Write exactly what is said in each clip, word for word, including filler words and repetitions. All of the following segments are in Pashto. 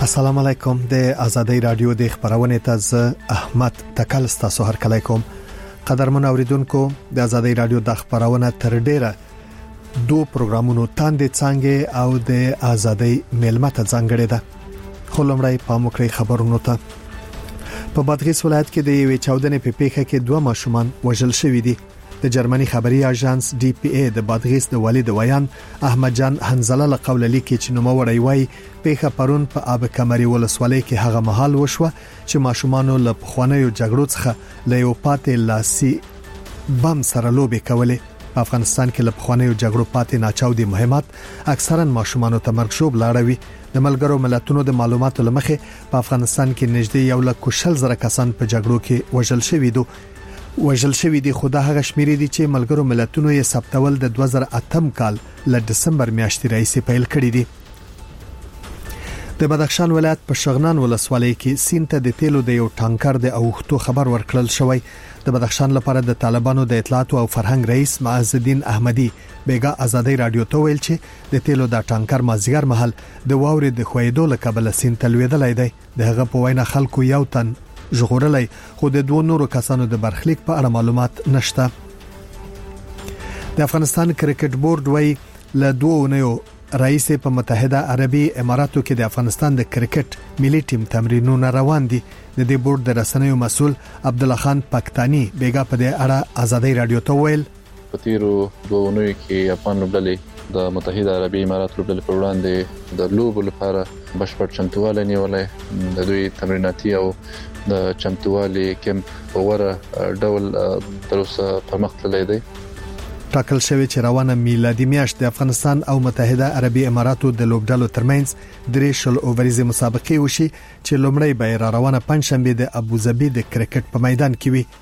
السلام علیکم. د آزادۍ رادیو د خبرونه تاز احمد تکل تاسو هر کله کوم. قدرمن اوریدونکو، د آزادۍ رادیو د خبرونه تر ډیره دو پروګرامونو تاندې څنګه او د آزادۍ ملمت ځانګړي ده. خلمړی پاموکړی خبرونه ته. په بادغیس ولایت کې د یوې چاودنې په پیښه کې دوه ماشومان وژل شوي دي. د جرمني خبري اژانس ډي پی ای د بادغیس د والد ویان احمد جان حنزله له قول لیکي چې نو وړي وای پیښه پرون په آب کمري ولسوالۍ کې هغه محل وشوه چې ماشومان له خوانیو جګړو څخه له یو پاتې لاسي بم سره لوبي کولې. په افغانستان کې له خوانیو جګړو پاتې ناچاودي مهمات اکثرا ماشومان ته مرګشوب لاړوي. د ملګرو ملتونو د معلوماتو لمخې په افغانستان کې نږدې یو لک شل زره کسان په جګړو کې وژل شوي دي. وژل شوی دی خو دا هغه شمیرې دي چې ملګرو ملتونو یې ثبتول د دوه زره اتم کال ل دسمبر میاشتې راځي پیل کړی دی. د بدخشان ولایت په شغنان ولسوالۍ کې سینته د تیلو د یو ټانکر د اوختو خبر ورکړل شوی. د بدخشان لپاره د طالبانو د اطلاعات او فرهنګ رئیس معز الدین احمدی بیګا آزادۍ رادیو ته ویل چې د تیلو د ټانکر مازیګر محل د واورې د خویدو له کبله سینته لویدلای دی. دغه په وینا خلکو یو تن ژغورلای خو د دوه نورو کسانو د برخلیک په اړه معلومات نشته. د افغانستان کرکټ بورډ وایي له دوه نوو رئیس په متحده عربي اماراتو کې د افغانستان د کرکټ ملي ټیم تمرینونه روان دي. د دې بورډ د رسنیو مسول عبد الله خان پاکستاني بیګا په دې اړه آزادۍ رادیو ته ویل په تیرو دوه نوو کې افغان لوبډلې د متحده عربي امارات لوبډلې پر وړاندې د لوبو لپاره بشپړ چمتووالی نیولې. د دوی تمریناتي او د چمتووالي کمپ په وره ډول تروسه په مخ تللی دی. ټاکل شوی چې روانه میلادي میاشت د افغانستان او متحده عربي اماراتو د لوبډلو ترمنځ درې شل اووريزي مسابقې وشي چې لومړی به را روانه پنځشنبه د ابوظبي د کرکټ په میدان کې وي.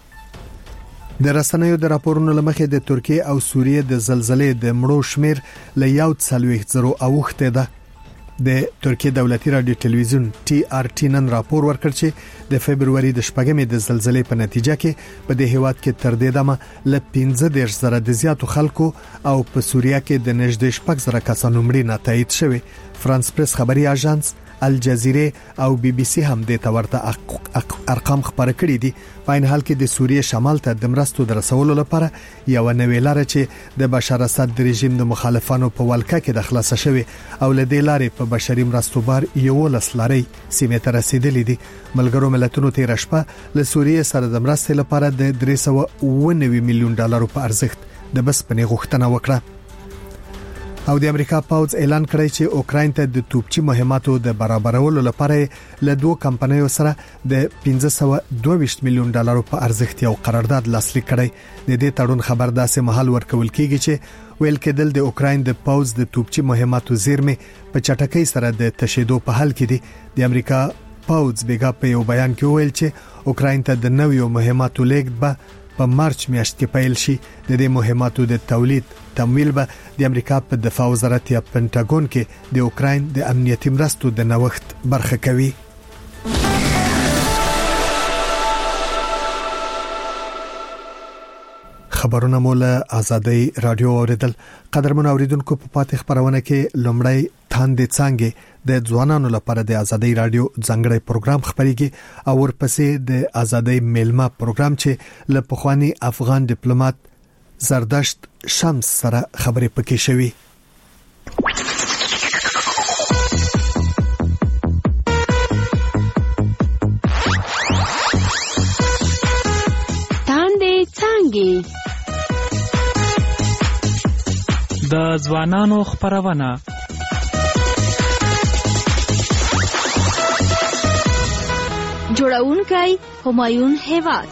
د رسنیو د راپورونو لمخې د ترکیه او سوریه د زلزلې د مړو شمیر له یو څلوېښت زرو اوخته ده. د ترکیه دولتي رادیو ټلویزیون ټي آر ټي نن راپور ورکړ چې د فبرवरी د شپږمې د زلزلې په نتیجه کې په دې هیواد کې تر دې دمه ل پنځه دېرش زره د زیاتو خلکو او په سوریه کې د نږدې شپږ زره کسانو مړینه نتایید شوه. فرانس پریس خبري اژانس الجزیره او بي بي سي هم د تورته ارقام خبره کړې دي. په ان حال کې د سوریه شمال ته د مرستو د رسولو لپاره یو نوې لار چې د بشار اسد د رژیم د مخالفانو په ولکه کې د خلاص شوی او له دې لارې په بشري مرستو بار یو لسلاري سیمه ته رسیدلې دي. ملګرو ملتونو تیر شپه له سوریه سره د مرستې لپاره د درې سوه اووه نوي میلیون ډالر په ارزښت د بسپنې غوښتنه وکړه. او د امریکا پاوز اعلان کړی چې اوکراین ته د توپچی مهماتو د برابرولو لپاره له دوه کمپنیو سره د پنځه سوه دوه ویشت میلیون ډالر په ارزښت یو قرارداد لاسلیک کړی. د دې تړون خبر داسې محل ورکول کیږي چې ویل کېدل د اوکراین د پاوز د توپچی مهماتو زیرمه په چټکۍ سره د تشیدو په حال کې دي. د امریکا پاوز بیګا په یو بیان کې ویل چې اوکراین ته د نویو مهماتو لیږد به په مارچ میاشت کې پیل شي. د دې مهماتو د تولید تمویل به د امریکا په دفاع وزارت یا پنټاګون کې د اوکراین د امنیتي مرستو د نوښت برخه کوي. خبرونه مول آزادۍ رادیو اوریدل. قدرمن اوریدونکو په پاتې خبرونه کې لومړی تاندې څنګه د ځوانانو لپاره د آزادۍ رادیو ځانګړی پروګرام خبريږي او ورپسې د آزادۍ میلمه پروګرام چې له پخوانی افغان ډیپلوماټ زردشت شمس سره خبرې پکې شوي. تاندې څنګه د ځوانانو خبرونه جوړونکی همایون هیواد.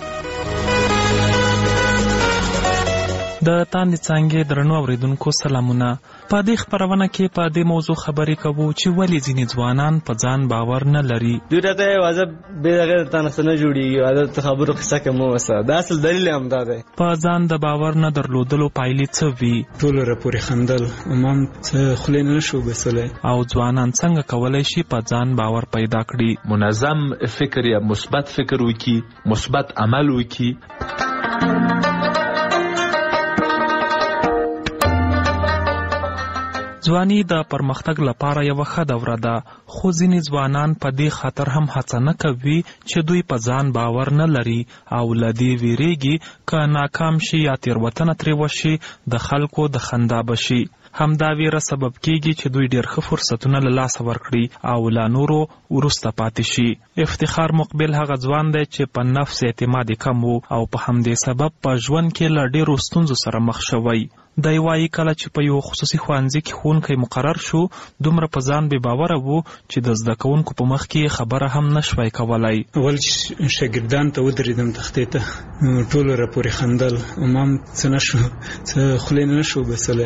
د تاندې څنګه درنو اوریدونکو سلامونه. په دې خبرونه کې په دې موضوع خبرې کوو چې ولې ځینې ځوانان په ځان باور نه لري. دوی راته واځه به دغه تاسو نه جوړیږي عادت خبرو قصه کوم وسه دا اصل دلیل هم دا دی. په ځان د باور نه درلودلو پایلې څه وي؟ ټول راپورې خندل امام څه خلې نه شو بسله. او ځوانان څنګه کولای شي په ځان باور پیدا کړي؟ منظم فکر یا مثبت فکر وکړي، مثبت عمل وکړي. ځواني د پرمختګ لپاره یو ښه دوره ده، خو ځینې ځوانان په دې خاطر هم هڅه نه کوي چې دوی په ځان باور نه لري او له دې ویریږي که ناکام شي یا تېروتنه ترې وشي د خلکو د خندا بشي. همدا ویره سبب کیږي چې دوی ډېر ښه فرصتونه له لاسه ورکړي او لا نورو وروسته پاتې شي. افتخار مقبل هغه ځوان دی چې په نفس اعتماد کم و او په همدې سبب په ژوند کې له ډېرو ستونزو سره مخ شوی. دی وایي کله چې په یو خصوصي ښوونځي کې ښوونکی مقرر شو، دومره په ځان بې باوره و چې د زده کوونکو په مخ کې خبره هم نشوی کولی. اول شاګردان ته ودرېدم تختې ته، ټولو راپورې خندل، ما هم څه نه شو، څه خولې نه شو بسلی،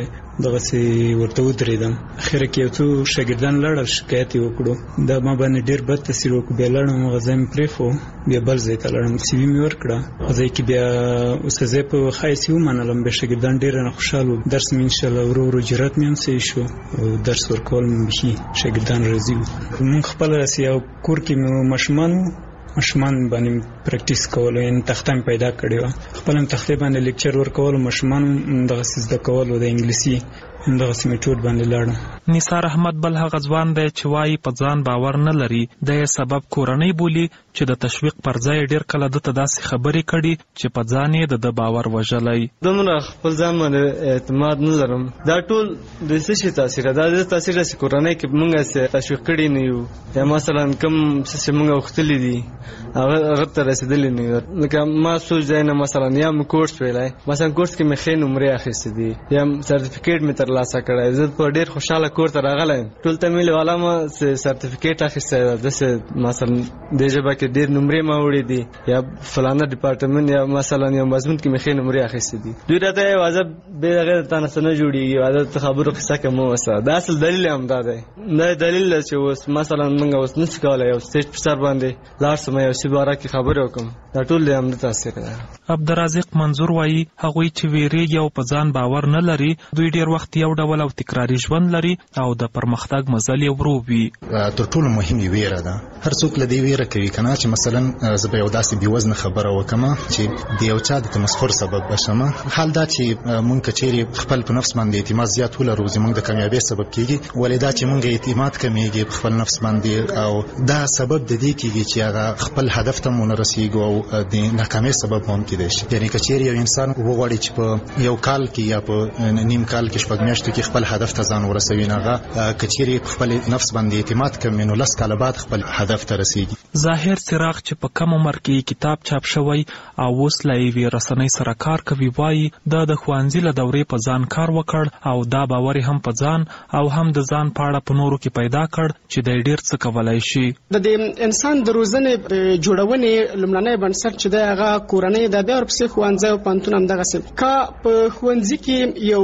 دغسې ورته ودرېدم. اخره کې یو څو شاګردان لاړل، شکایت یې وکړو، دا ما باندې ډېر بد تاثیر وکړو. بیا لاړم هغه ځای مې پرېښو، بیا بل ځای ته لاړم، سی وي مې ورکړه. هغه ځای کې بیا استاذۍ په ښه حیث ومنلم، بیا شاګردان ډېر رانه خوشحال و. درس مې انشاءالله ورو ورو جرات مې هم صحیح شو او درس ورکول مې بیخي شاګردان راضي وو. مونږ خپله راسې یو کور کې مې ماشومان وو، ماشومان باندې پریکټیس کولو، یعنې تخته مې پیدا کړې وه، خپله مې تختې باندې لیکچر ورکولو، ماشومان دغسې زده کولو د انګلیسي همدغسې میټود باندې لاړم. نثار احمد بل هغه ځوان دی چې وایي په ځان باور نه لري. د یې سبب کورنۍ بولي چې د تشویق پر ځای ډېر کله ده ته داسې خبرې کړي چې په ځان یې د ده باور وژلی. دومره خپل ځان باندې اعتماد نه لرم. دا ټول د څه شي تاثیر ده؟ دا د تاثیر ده چې کورنۍ کې موږ هسې تشویق کړي نه یو، یا مثلا کوم څه چې موږ غوښتلي دي هغه هغه ته رسېدلي نه یو. لکه ما څو ځای نه مثلا یا مې کورس ویلی، مثلا کورس کې مې ښې نمرې اخیستې دي یا سرټیفیکیټ مې ترلاسه کړی، زه په ډېر خوشحاله کور ته راغلی یم. ټول ته مې والا ما سرټیفیکیټ اخیستی ده، داسې مثلا دې ژبه کې ډېر نمرې ما وړي دي، یا فلانه ډپارټمنټ یا مثلا یو مضمون کې مې ښې نمرې اخیستې دي. دوی راته یې واضح بې هغې د تا نه څه نه جوړېږي، واضح د خبرو قصه کې مه اوسه. دا اصل دلیل هم دا دی، دا دلیل ده چې اوس مثلا موږ اوس نشو کولی یو سټیج په سر باندې لاړ شم یو شي باره کې خبرې وکړم. دا ټول د همده تاثیر ده. عبدالرازق منظور وایي هغوی چې ویریږي او په ځان باور نه لري، دوی ډېر وخت یو ډول او تکراري ژوند لري او د پرمختګ مزل یې ورو وي. تر ټولو مهم یې ویره ده. هر څوک له دې ویره کوي که نه چې مثلا زه به یو داسې بېوزنه خبره وکړم چې د یو چا د تمسخر سبب بشم. حال دا چې مونږ که چیرې خپل په نفس باندې اعتماد زیات ولرو، زموږ د کامیابۍ سبب کېږي. ولې دا چې مونږ اعتماد کمیږي په خپل نفس باندې، او دا سبب د دې کېږي چې هغه خپل هدف ته مو نه رسېږو او د ناکامۍ سبب هم کېدای شي. یعنې که چیرې یو انسان وغواړي چې په یو کال کې یا په نیم کال کې شپږ میاشتو کې خپل هدف ته ځان ورسوي، نه هغه که چیرې په خپل نفس باندې اعتماد کمي نو لس کاله بعد خپل هدف ته رسېږي. ظاهر څراغ چې په کم عمر کې کتاب چاپ شوی او اوس له یوې رسنۍ سره کار کوي، وایي دا د ښوونځي له دورې په ځان کار وکړ او دا باور هم په ځان او هم د ځان په اړه په نورو کې پیدا کړ چې دی ډېر څه کولی شي. د دې انسان د روزنې جوړونې لومړنی بنسټ چې دی هغه کورنۍ ده، بیا ورپسې ښوونځی او پوهنتون همدغسې. که په ښوونځي کې یو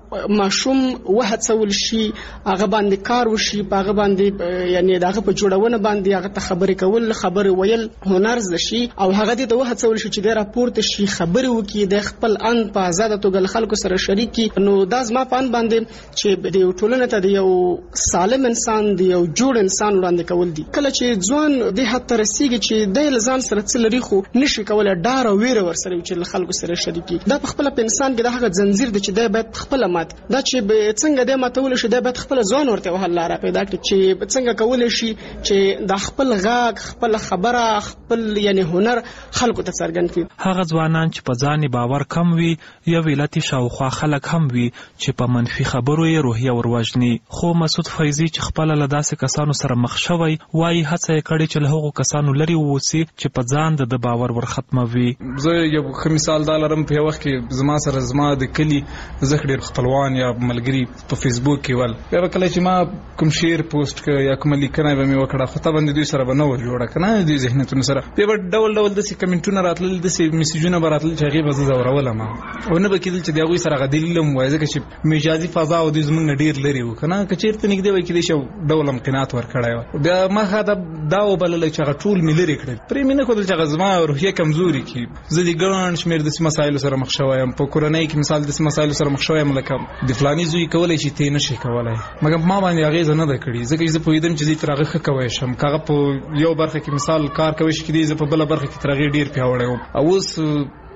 ماشوم وهڅول شي، هغه باندې کار وشي، په هغه باندې یعنې د هغه په جوړونه باندې هغه ته خبرې کول، خبرې ویل هنر زده شي، او هغه دې ته وهڅول شي چې دی راپورته شي، خبرې وکړي، د خپل اند په ازاده توګه له خلکو سره شریک کړي. نو دا زما په اند باندې چې د یو ټولنې ته د یو سالم انسان، د یو جوړ انسان وړاندې کول دي. کله چې ځوان دې حد ته رسېږي چې دی له ځان سره څه لري خو نشي کولی ډار او ویره ورسره وي چې له خلکو سره شریک کړي، دا په خپله په انسان کې د هغه ځنځیر دی چې دی باید خپله مات، دا چې څنګه دی ماتولی شي، دی باید خپله ځوان ورته حل لاره پیدا کړي چې څنګه کولی شي چې د خپل غږ، خپل خبره، خپل یعنې هنر خلکو ته څرګند کړي. هغه ځوانان چې په ځان باور کم وي، یو علتي شاوخوا خلک هم وي چې په منفي خبرو یې روحیه وروژني. خو مسعود فیضي چې خپله له داسې کسانو سره مخ شوی، وایي هڅه یې کړې چې له هغو کسانو لرې واوسي چې په ځان د ده باور ورختموي. زه یو ښه مثال دا لرم، په یو وخت کې زما سره زما د کلي زه ډېر خپلوان یا ملګري په فیسبوک کې ول، بیا به کله چې ما کوم شعر پوسټ کړ یا کومه لیکنه به مې وکړه، خو ته باندې دوی سره به نه وه جوړه که نه، دوی ذهنیتونو سره بیا به ډول ډول داسې کمنټونه راتلل، داسې میسیجونه به راتلل چې هغې به زه ځورولم او نه به کېدل چې د هغوی سره هغه دلیل هم وایي، ځکه چې مجازي فضا او دوی زموږ نه ډېر لرې وو که نه، که چېرته نږدې وای کېدای شي یو ډول هم قناعت ورکړی وه. بیا ما ښه دا وبللی چې هغه ټول مې لرې کړل، پرې مې نه ښودل چې هغه زما روحیه کمزوري کړي. زه د ګڼ شمېر داسې مسایلو سره مخ شوی یم، په کورنۍ کې مثال داسې مسایلو سره مخ شوی یم لکه د فلاني زوی کولی شي ته یې نه شي کولی، مګر ما باندې اغېزه نه ده کړې، ځکه چې زه پوهېدم چې زه تر هغه ښه کوی شم. که هغه په یو برخه کې مثال کار کوی شي کېدای زه په بله برخه کې تر هغې ډېر پیاوړی وم. او اوس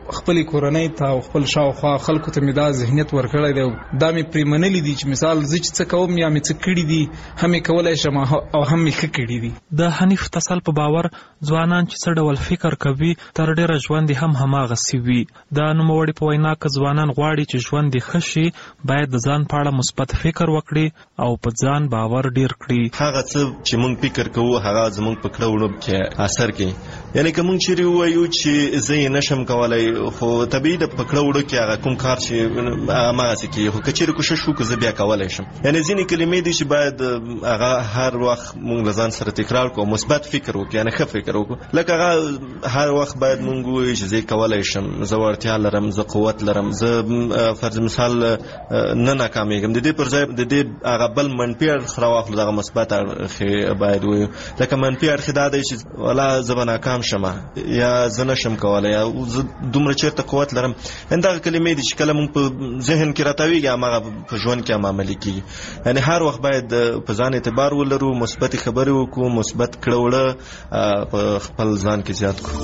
خپل کورنۍ ته او خپل شاوخوا خلکو ته مې دا ذهنیت ورکړی دی دا مې پرې منلي دي چې مثال زه چې څه کوم یا مې څه کړي دي هم یې کولی شم او هم مې ښه کړي دي. د حنیف تسل په باور ځوانان چې څه ډول فکر کوي تر ډېره ژوند هم هماغسې وي. د نوموړي په وینا که ځوانان غواړي چې ژوند یې ښه شي باید د ځان په اړه مثبت فکر وکړي او په ځان باور ډېر کړي. هغه څه چې موږ فکر کوو هغه زموږ په کړه وړو کې اثر کوي. یعنی که موږ چیرې ووایو چې زه یې نشم کولی خو طبیعي د په کړه وړو کې هغه کوم کار چې هماغسې کېږي خو که چیرې کوشش وکړو زه بیا کولی شم. یعنې ځینې کلمې دي چې باید هغه هر وخت موږ له ځان سره تکرار کړو مثبت فکر وکړو یعنې ښه فکر وکړو. لکه هغه هر وخت باید موږ ووایو چې زه کولی شم زه وړتیا لرم زه قوت لرم زه فرض مثال نه ناکامیږم. د دې پر ځای د دې هغه بل منفي اړخ راواخلو دغه مثبت اړخ باید ووایو. لکه منفي اړخ دا دی چې ولا زه به ناکام شم یا زه نشم کولی یا زه دومره چېرته قوت لرم. دغه کلمې دي چې کله موږ په ذهن کې راتاویږي هماغه په ژوند کې هم عملي کېږي. یعنې هر وخت باید په ځان اعتبار ولرو مثبتې خبرې وکړو مثبت کړه وړه په خپل ځان کې زیات کړو.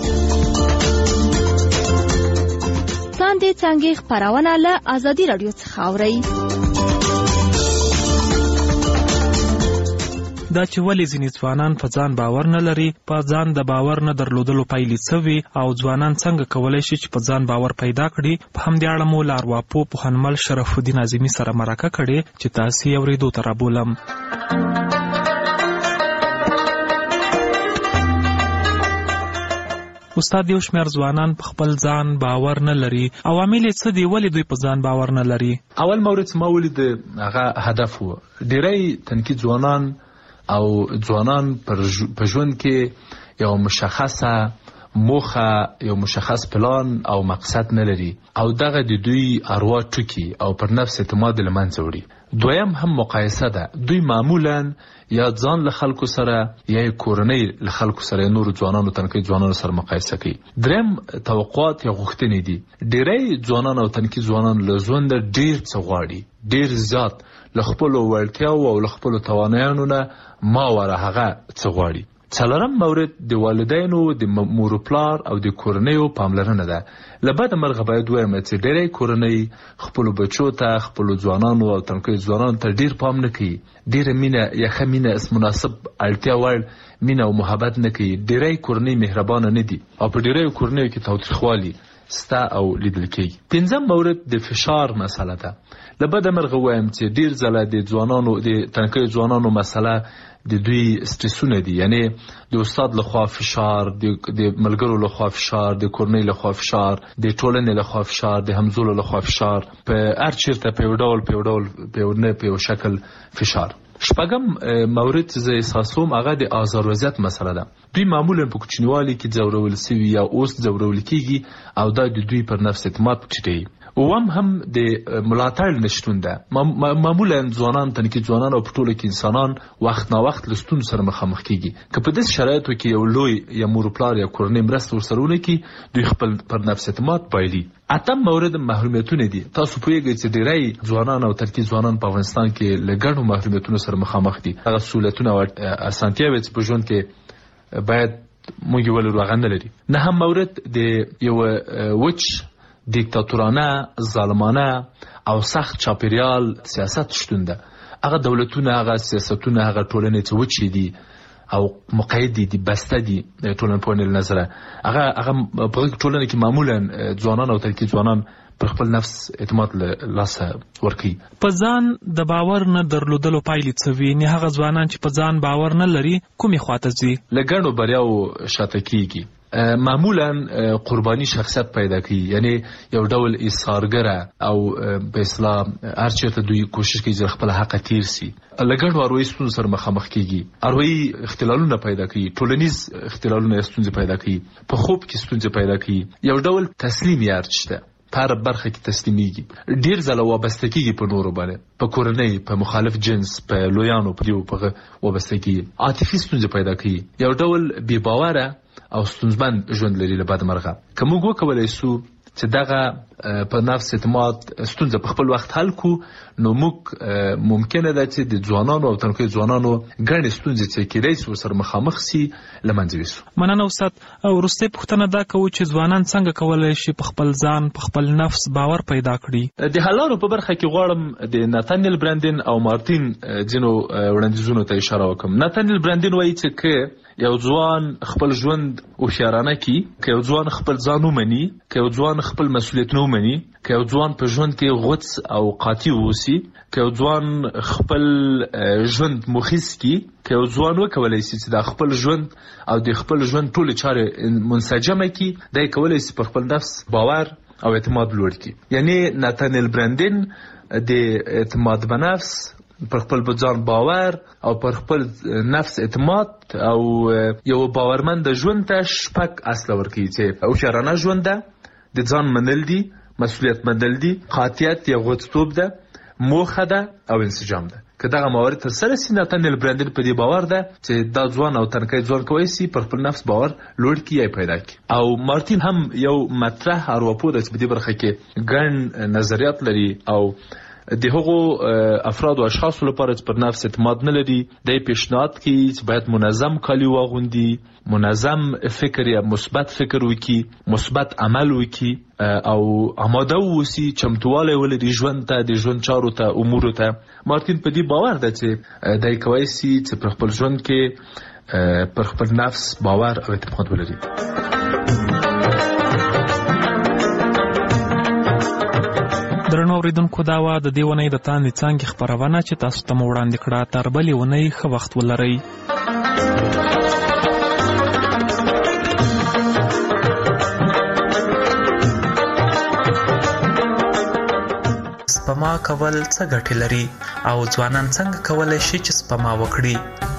څانګې څانګې خپرونه له ازادي راډیو څخه اورئ. دا چې ولې ځینې ځوانان په ځان باور نه لري په ځان د باور نه درلودلو پایلې څه وي او ځوانان څنګه کولی شي چې په ځان باور پیدا کړي په همدې اړه مو له ارواپوه پوهنمل شرف الدین اعظمي سره مرکه کړې چې تاسې یې اورېدو ته رابولم. استاد یو شمېر ځوانان په خپل ځان باور نه لري. عوامل یې څه دي ولې دوی په ځان باور نه لري؟ اول مورد ما ولید هغه هدف و. ډېری تنکي ځوانان او ځوانان په ژوند کې یو مشخصه موخه یو مشخص پلان او مقصد نه لري او دغه د دوی اروا ټوکي او پر نفس اعتماد له منځه وړي. دویم هم مقایسه ده. دوی معمولا یا ځان له خلکو سره یا کورنۍ له خلکو سره نور ځوانانو تنکي ځوانانو سره مقایسه کوي. دریم توقعات یا غوښتنې دي. ډېری ځوانان او تنکي ځوانان له ژونده ډېر څه غواړي ډېر زیات له خپلو وړتیاو او له خپلو توانایانو نه ماوره هغه څه غواړي. څلورم مورد د والدینو د مور و پلار او د کورنیو پاملرنه ده. له بده مرغه باید ووایم چې ډېری کورنۍ خپلو بچو ته خپلو ځوانانو او تنکیو ځوانانو ته ډېر پام نه کوي. ډېره مینه یا ښه مینه مناسب اړتیا وړ مینه او محبت نه کوي. ډېری کورنۍ مهربانه نه دي او په ډېریو کورنیو کې تاوتریخوالي ستا او لیدل کېږي. پنځم مورد د فشار مسله ده. له بده مرغه ووایم چې ډېر ځله د ځوانانو د تنکیو ځوانانو مسله د دوی سټرسونه دي. یعنی د استاد لخوا فشار د ملګرو لخوا فشار د کورنۍ لخوا فشار د ټولنې لخوا فشار د همزولو لخوا فشار په هر چیرته په یو ډول په یو ډول په یو نه په یو شکل فشار. شپږم مورد زه احساسوم هغه د آزار وضعیت مسله ده. دوی معمولا په کوچنیوالي کې ځورول سوي یا اوس ځورول کېږي او دا د دوی پر نفس اعتماد ټیټوي. اوم هم د ملاتړ نشتون ده. معمولا ځوانان تنکي ځوانان او په ټوله کې انسانان وخت نا وخت له ستونزو سره مخامخ کېږي. که په داسې شرایطو کې یو لوی یا مور پلار یا کورنۍ مرسته ورسره ونه کړي دوی خپل پر نفس اعتماد بایلي. اتم مورد محرومیتونه دي. تاسو پوهیږئ چې ډېری ځوانان او ترکي ځوانان په افغانستان کې له ګڼو محرومیتونو سره مخامخ دي. هغه سهولتونه او اسانتیاوې چې په ژوند کې باید موږ یې ولرو هغه نه لري. نهم مورد د یو وچ دیکتاتورانه ظالمانه او سخت چاپیریال سیاست شتون ده. هغه دولتونه هغه سیاستونه هغه ټولنې چې وچې دي او مقید دي بسته دي ټولنپوهنې له نظره هغه هغه په ټولنه کې معمولا ځوانان او ترکي ځوانان پر خپل نفس اعتماد له لاسه ورکوي. په ځان د باور نه درلودلو پایلې څه وي؟ نه هغه ځوانان چې په ځان باور نه لري کومې خواته ځي؟ له ګڼو بریاو شاته کېږي. معمولا قربانی شخصیت پیدا کوي. یعنی یو ډول ایثارګره او په اصطلاح هر چېرته دوی کوشش کوي چې خپل حق تیر سي. له ګڼو اروايي ستونزو سره مخامخ کېږي. اروايي اختلالونه پیدا کوي. ټولنیز اختلالونه ستونزې پیدا کوي. په خوب کې ستونزې پیدا کوي. یو ډول تسلیم یار شته په هر برخه کې تسلیمیږي. ډېر ځله وابسته کېږي په نورو باندې په کورنۍ په مخالف جنس په لویانو په دیو په وابسته کېږي. عاطفي ستونزې پیدا کوي. یو ډول بې باوره او ستونزمن ژوند لري. له بده مرغه که موږ وکولی سو چې دغه په نفس اعتماد ستونزه په خپل وخت حل کو، نو موږ ممکنه ده چې د ځوانانو او تنکي ځوانانو ګڼې ستونزې چې کېدای شي ورسره مخامخ سي له منځه یوسو. مننه استاد. او وروستۍ پوښتنه دا کوو چې ځوانان څنګه کولی شي په خپل ځان په خپل نفس باور پیدا کړي؟ د حلالو په برخه کې غواړم د ناتانیل برانډین او مارتین ځینو وړاندیزونو ته اشاره وکړم. ناتانیل برانډین وایي چې که یو ځوان خپل ژوند هوښیارانه کړي، که یو ځوان خپل ځان ومني، که یو ځوان خپل مسؤلیتونه ومني، که یو ځوان په ژوند کې غوڅ او قاطع واوسي، که یو ځوان خپل ژوند مخیس کړي، که یو ځوان وکولی شي چې د خپل ژوند او د خپل ژوند ټولې چارې منسجمه کړي، دی کولی شي پر خپل نفس باور او اعتماد لوړ کړي. یعنی ناتانیل برانډین د اعتماد په نفس، پر خپل ځان باور او پر خپل نفس اعتماد او یو باورمند ژوند ته شپږ اصله ورکوي چې هوښیارانه ژوند ده، د ځان منل دي، مسؤلیت منل دي، قاطعیت یا غوڅتوب ده، موخه ده او انسجام ده. که دغه موارد ترسره سي، ناتانیل برانډین په دې باور ده چې دا ځوان او تنکی ځوان کولی شي پر خپل نفس باور لوړ کړي یا پیدا کړي. او مارتین هم یو مطرح ارواپوه ده چې په دې برخه کې ګڼ نظریات لري او د هغو افراد او اشخاصو لپاره چې پر نفس اعتماد نه لري، دی پیشنهاد کوي چې باید منظم کالي واغوندي، منظم فکر یا مثبت فکر وکړي، مثبت عمل وکړي او آماده واوسي، چمتوالی ولري ژوند ته، د ژوند چارو ته، امورو ته. مارتین په دې باور ده چې دی کولی شي چې پر خپل ژوند کې پر خپل نفس باور او اعتماد ولري. درنو اوریدونکو، دا وه د دې اونۍ د تاندې څانګې خپرونه چې تاسو ته مو وړاندې کړه. تر بلې اونۍ ښه وخت ولرئ. سپما کول څه ګټې لري او ځوانان څنګه کولی شي چې سپما وکړي؟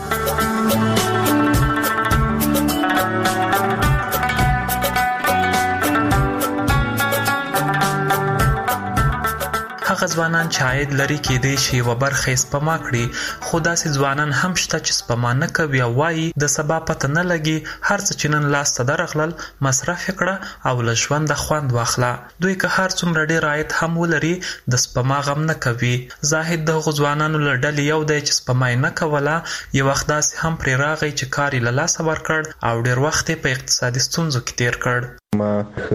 هغه ځوانان چې عاید لري کېدای شي یوه برخه یې سپما کړي، خو داسې ځوانان هم شته چې سپما نه کوي او وایي د سبا پته نه لګي، هر څه چې نن لاس ته درغلل مصرف یې کړه او له ژونده خوند واخله. دوی که هر څومره ډېر عاید هم ولري د سپما غم نه کوي. زاهد د هغو ځوانانو له ډلې یو دی چې سپما یې نه کوله، یو وخت داسې هم پرې راغی چې کار یې له لاسه ورکړ او ډېر وخت یې په اقتصادي ستونزو کې تېر کړ. ما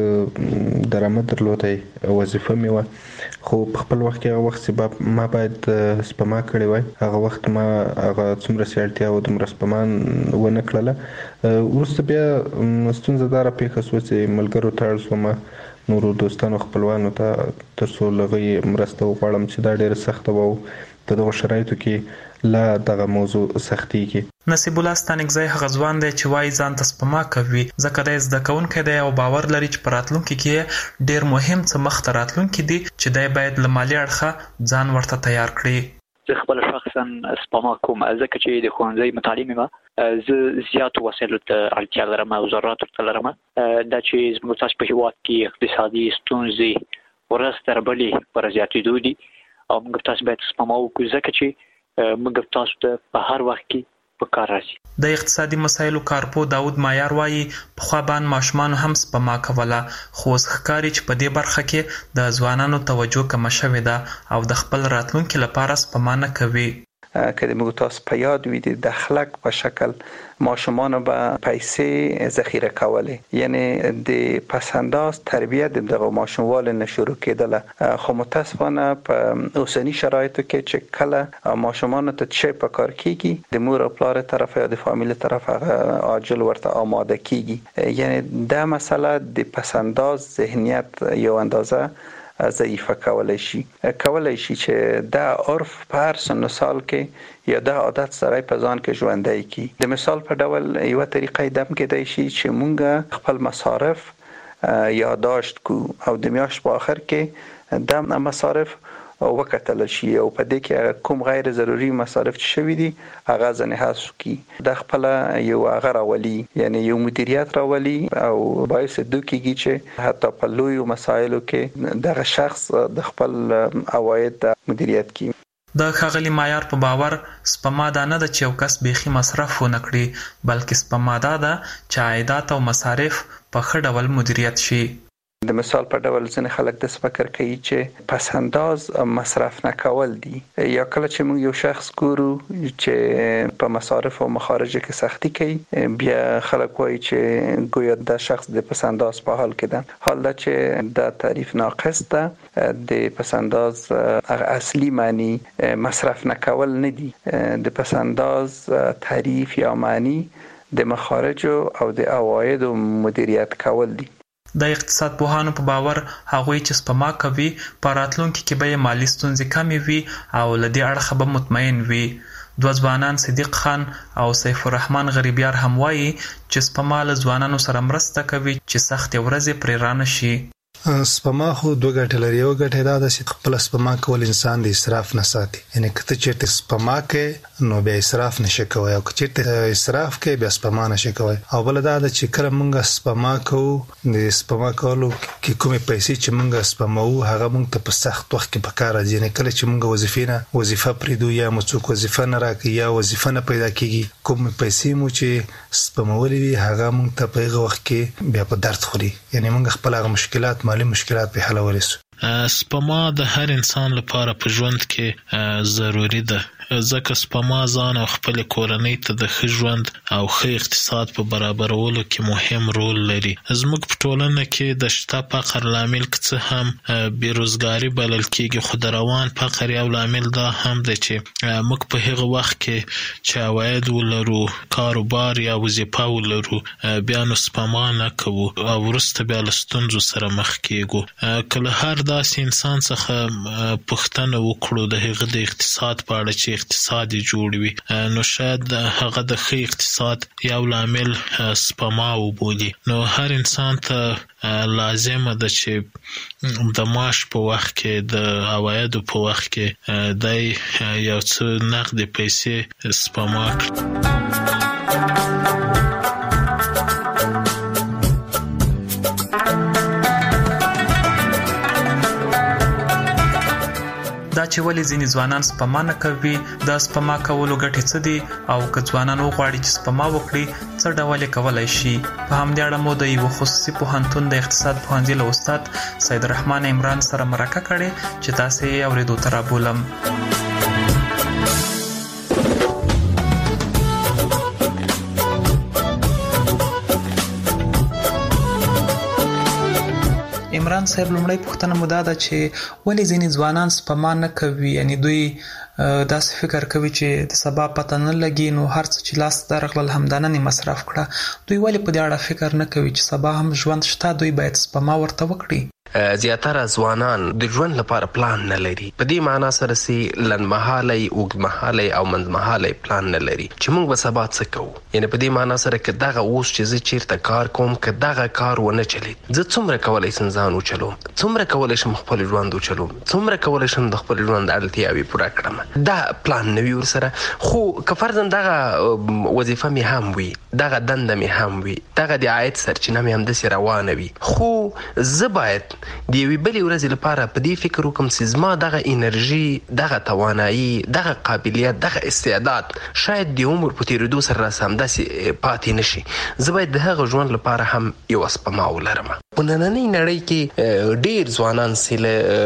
ښه درآمد درلودی، وظیفه مې وه، خو په خپل وخت کې هغه وخت چې ما باید سپما کړې وای، هغه وخت ما هغه څومره چې اړتیا وه دومره سپما ونه کړله. وروسته بیا ستونزه دا راپېښه شوه چې ملګرو ته اړ شوم، نورو دوستانو خپلوانو ته، تر څو له هغوی مرسته وغواړم چې دا ډېره سخته وه او په دغو شرایطو کې لا دغه موضوع سختېږي. نصیب الله ستانکزی هغه ځوان دی چې وایي ځان ته سپما کوي، ځکه دی زده کوونکی دی او باور لري چې په راتلونکي کې ډېر مهم څه مخته راتلونکي دي چې دی باید له مالي اړخه ځان ورته تیار کړي. زه خپل شخصا سپما کوم، ځکه چې د ښوونځي مطالعې مې زه زیاتو وسایلو ته اړتیا لرم او ضروراتو ته لرم. دا چې زموږ تاسو په هېواد کې اقتصادي ستونزې ورځ تر بلې پر زیاتېدو دي او موږ تاسو باید سپما وکړو، ځکه چې موږ تاسو ته په هر وخت کې په کار راځي. د اقتصادي مسایلو کارپو داود مایار وایي پخوا باندې ماشومانو هم سپما کوله، خو اوس ښکاري چې په دې برخه کې د ځوانانو توجه کمه شوې ده او د خپل راتلونکي لپاره سپما نه کوي. که د موږ تاسو په یاد وي د دخلک په شکل ماشومان به پیسې ذخیره کولې، یعنی د پسنداز تربیت د دغه ماشوموال نه شروع کېدله، خو متاسفانه په اوسنی شرایطو کې چې کله ماشومان ته چې په کار کېږي د مور او پلار طرف یا د فامیل طرف هغه عاجل ورته آماده کېږي، یعنی دا مسله د پسنداز ذهنیت یو اندازه ضعیفه کولای شي کولای شي چې دا عرف په هر سن سال کې یا دا عادت سره په ځان کې ژوندۍ کی. د مثال په ډول یو طریقې دم کېدای شي چې مونږ خپل مصارف یادداشت کو او د میاشت په آخر کې د مصارف وکتل شي او په دې کې کوم غیر ضروري مصارف چې شوي دي هغه ځنې حذف کی. د خپل یو هغه راولي، یعنی یو مدیریت راولي او باعث دوی کېږي چې حتی په لویو مسایلو کې دغه شخص د خپل عواید مدیریت کوي. د ښاغلي معیار په باور سپما دا نه ده چې یو کس بیخي مصرف ونه کړي، بلکې سپما دا ده چې عایدات او مصارف په ښه ډول مدیریت شي. د مثال په ډول ځینې خلک د فکر کوي چې پس انداز مصرف نه کول دي، یا کله چې موږ یو شخص ګورو چې په مصارف او مخارج کې سختی کوي بیا خلک وایي چې گویا د شخص د پس انداز په حال کې ده، حال دا چې د تعریف ناقص ده. د پس انداز اصلي معنی مصرف نه کول نه دي، د پس انداز تعریف یا معنی د مخارج او د عواید مدیریت کول دي. د اقتصاد پوهانو په باور هغوی چې سپما کوي په راتلونکي کې به مالي ستونزې کمې وي او له دې اړخه به مطمئن وي. دوه ځوانان صدیق خان او سیف الرحمن غریبیار هم وایي چې سپما له ځوانانو سره مرسته کوي چې سختې ورځې پرې رانه شي. سپما خو دوه ګټې لري. یو ګټه دا ده چې خپل سپما کول انسان د اسراف نه ساتي، یعنی کته چیرته سپما کې نو بیا اسراف نشي کوي او که چیرته اسراف کې بیا سپما نشي کوي. او بل دا ده چې کله موږ سپما کوو د سپما کولو کې کومې پیسې چې موږ سپمو هغه موږ ته په سخت وخت کې پکار راځي، یعنی کله چې موږ وظیفې نه وظیفه پریدو یا مو څوک وظیفه نه راکړي یا وظیفه نه پیدا کیږي، کوم پیسې مو چې سپمولې وي هغه موږ ته په هغه وخت کې بیا په درد خوري، یعنی موږ خپل هغه مشکلات مالي مشکلات په حل ورسو. سپما د هر انسان لپاره په ژوند کې ضروری ده، ځکه سپما ځان او خپل کورنۍ ته د ښه ژوند او ښه اقتصاد په برابرولو کې مهم رول لري. زموږ په ټولنه کې د شته فقر لامل که څه هم بیروزګاري بلل کېږي، خو د روان فقر یو لامل دا هم ده چې موږ په هغه وخت کې چې عواید ولرو، کاروبار یا وظیفه ولرو، بیا نو سپما نه کوو او وروسته بیا له ستونزو سره مخ کېږو. که له هر داسې انسان څخه پوښتنه وکړو د هغه د اقتصاد په اړه چې اقتصاد یې جوړ وي، نو شاید هغه د ښه اقتصاد یو لامل سپما وبولي. نو هر انسان ته لازمه ده چې د معاش په وخت کې د عوایدو په وخت کې دی یو څه نقدې پیسې سپما کړي. دا چې ولې ځینې ځوانان سپما نه کوي، دا سپما کولو ګټې څه دي او که ځوانان وغواړي چې سپما وکړي څه ډول یې کولی شي. په همدې اړه مو د یوه خصوصي پوهنتون د اقتصاد پوهنځي له استاد سید الرحمن عمران سره مرکه کړې چې تاسې یې اورېدو ته رابولم. عمران صاحب، لومړی پوښتنه مو دا ده چې ولې ځینې ځوانان سپما نه کوي، یعنی دوی داسې فکر کوي چې د سبا پته نه لګي نو هر څه چې لاس ته درغلل همدا نن یې مصرف کړه. دوی ولې په دې اړه فکر نه کوي چې سبا هم ژوند شته، دوی باید سپما ورته وکړي؟ زیاتره ځوانان د ژوند لپاره پلان نه لري، په دې معنا سره چې لنډمهالی، اوږدمهالی او منځمهالی پلان نه لري چې موږ به سبا څه کوو. یعنی په دې معنا سره که دغه اوس چې زه چیرته کار کوم که دغه کار ونه چلید، زه څومره کولی شم ځان وچلوم، څومره کولی شم خپل ژوند وچلوم، څومره کولی شم د خپل ژوند اړتیاوې پوره کړم. دا پلان نه وي ورسره. خو که فرضاً دغه وظیفه مې هم وي، دغه دنده مې هم وي، دغه د عاید سرچینه مې همداسې روانه وي، خو زه باید د یوې بلې ورځې لپاره په دې فکر وکړم چې زما دغه انرژي، دغه توانایي، دغه قابلیت، دغه استعداد شاید د عمر په تېرېدو سره راسه همداسې پاتې نه شي. زه باید د هغه ژوند لپاره هم یوه سپما ولرم. په نننۍ نړۍ کې ډېر ځوانان چې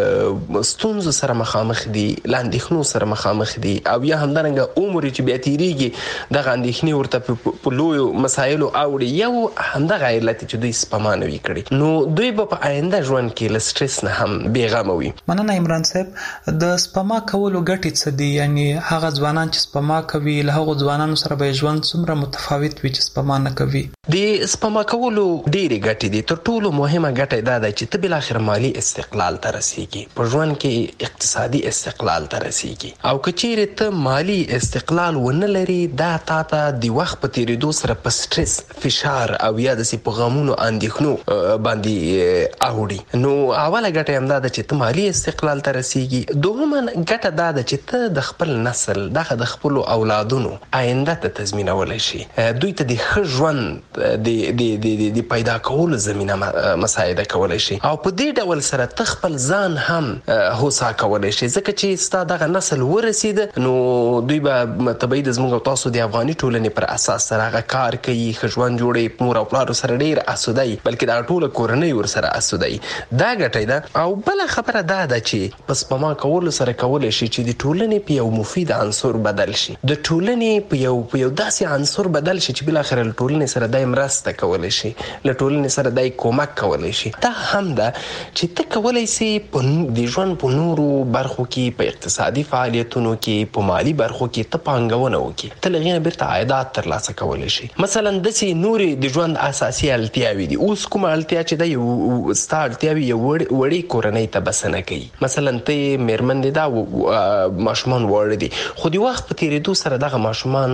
له ستونزو سره مخامخ دي، له اندېښنو سره مخامخ دي او یا همدارنګه عمر چې بیا تېرېږي دغه اندېښنې ورته په لویو مسایلو اوړي، یو همدغه علت چې دوی سپما نه وي کړي، نو دوی به په آینده ژوند کې له سټرس نه هم بېغمه وي. مننه عمران صاحب. د سپما کولو ګټې څه دي؟ یعنی هغه ځوانان چې سپما کوي له هغو ځوانانو سره به ژوند څومره متفاوت وي چې سپما نه کوي؟ د سپما کولو ډېرې ګټې دي. تر ټولو مهمه ګټه دا ده چې ته بالاخره مالي استقلال ته رسېږي، په ژوند کې اقتصادي استقلال ته رسېږي. او که چیرې ته مالي استقلال ونه لري، دا تا ته د وخت په تېرېدو سره په سټرس، فشار او یا داسې په غمونو اندېښنو باندې اوړي. نو اوله ګټه همدا ده چې ته مالي استقلال ته رسېږي. دوهمه ګټه دا ده چې ته د خپل نسل، دغه د خپلو اولادونو آینده ته تضمینولی شي، دوی ته د ښه ژوند د پیدا کولو زمینه مساعده کولای شي او په دې ډول سره تخپل ځان هم هوسا کولای شي ځکه چې ستا دغه نسل ورسید نو دوی به تبعید زموږ تاسو د افغاني ټولنې پر اساس سره هغه کار کوي خجوان جوړي مور او پلار سره ډیر اسودای بلکې دا ټول کورنۍ ور سره اسودای دا ګټه ده او بل خبره دا ده چې پس په ما کول سره کولای شي چې د ټولنې په یو مفید عنصر بدل شي د ټولنې په یو په یو داسې عنصر بدل شي چې بل اخر ټولنې سره دای مرسته کولای شي له ټولنې سره دای کومک کولای شي دا هم ده چې ته کولای شي په د ژوند په نورو برخو کې په اقتصادي فعالیتونو کې په مالی برخو کې ته پانګونه وکړي ته لغینه بیرته عایدات ترلاسه کولای شي مثلا د سي نوري د ژوند اساسي اړتیاوي دي اوس کوم اړتیا چې د یو ستار اړتیاوي یو وړي کورنۍ ته بسنه کوي مثلا ته میرمن دي دا ماشومان وړي دي خو د وخت په تیریدو سره دغه ماشومان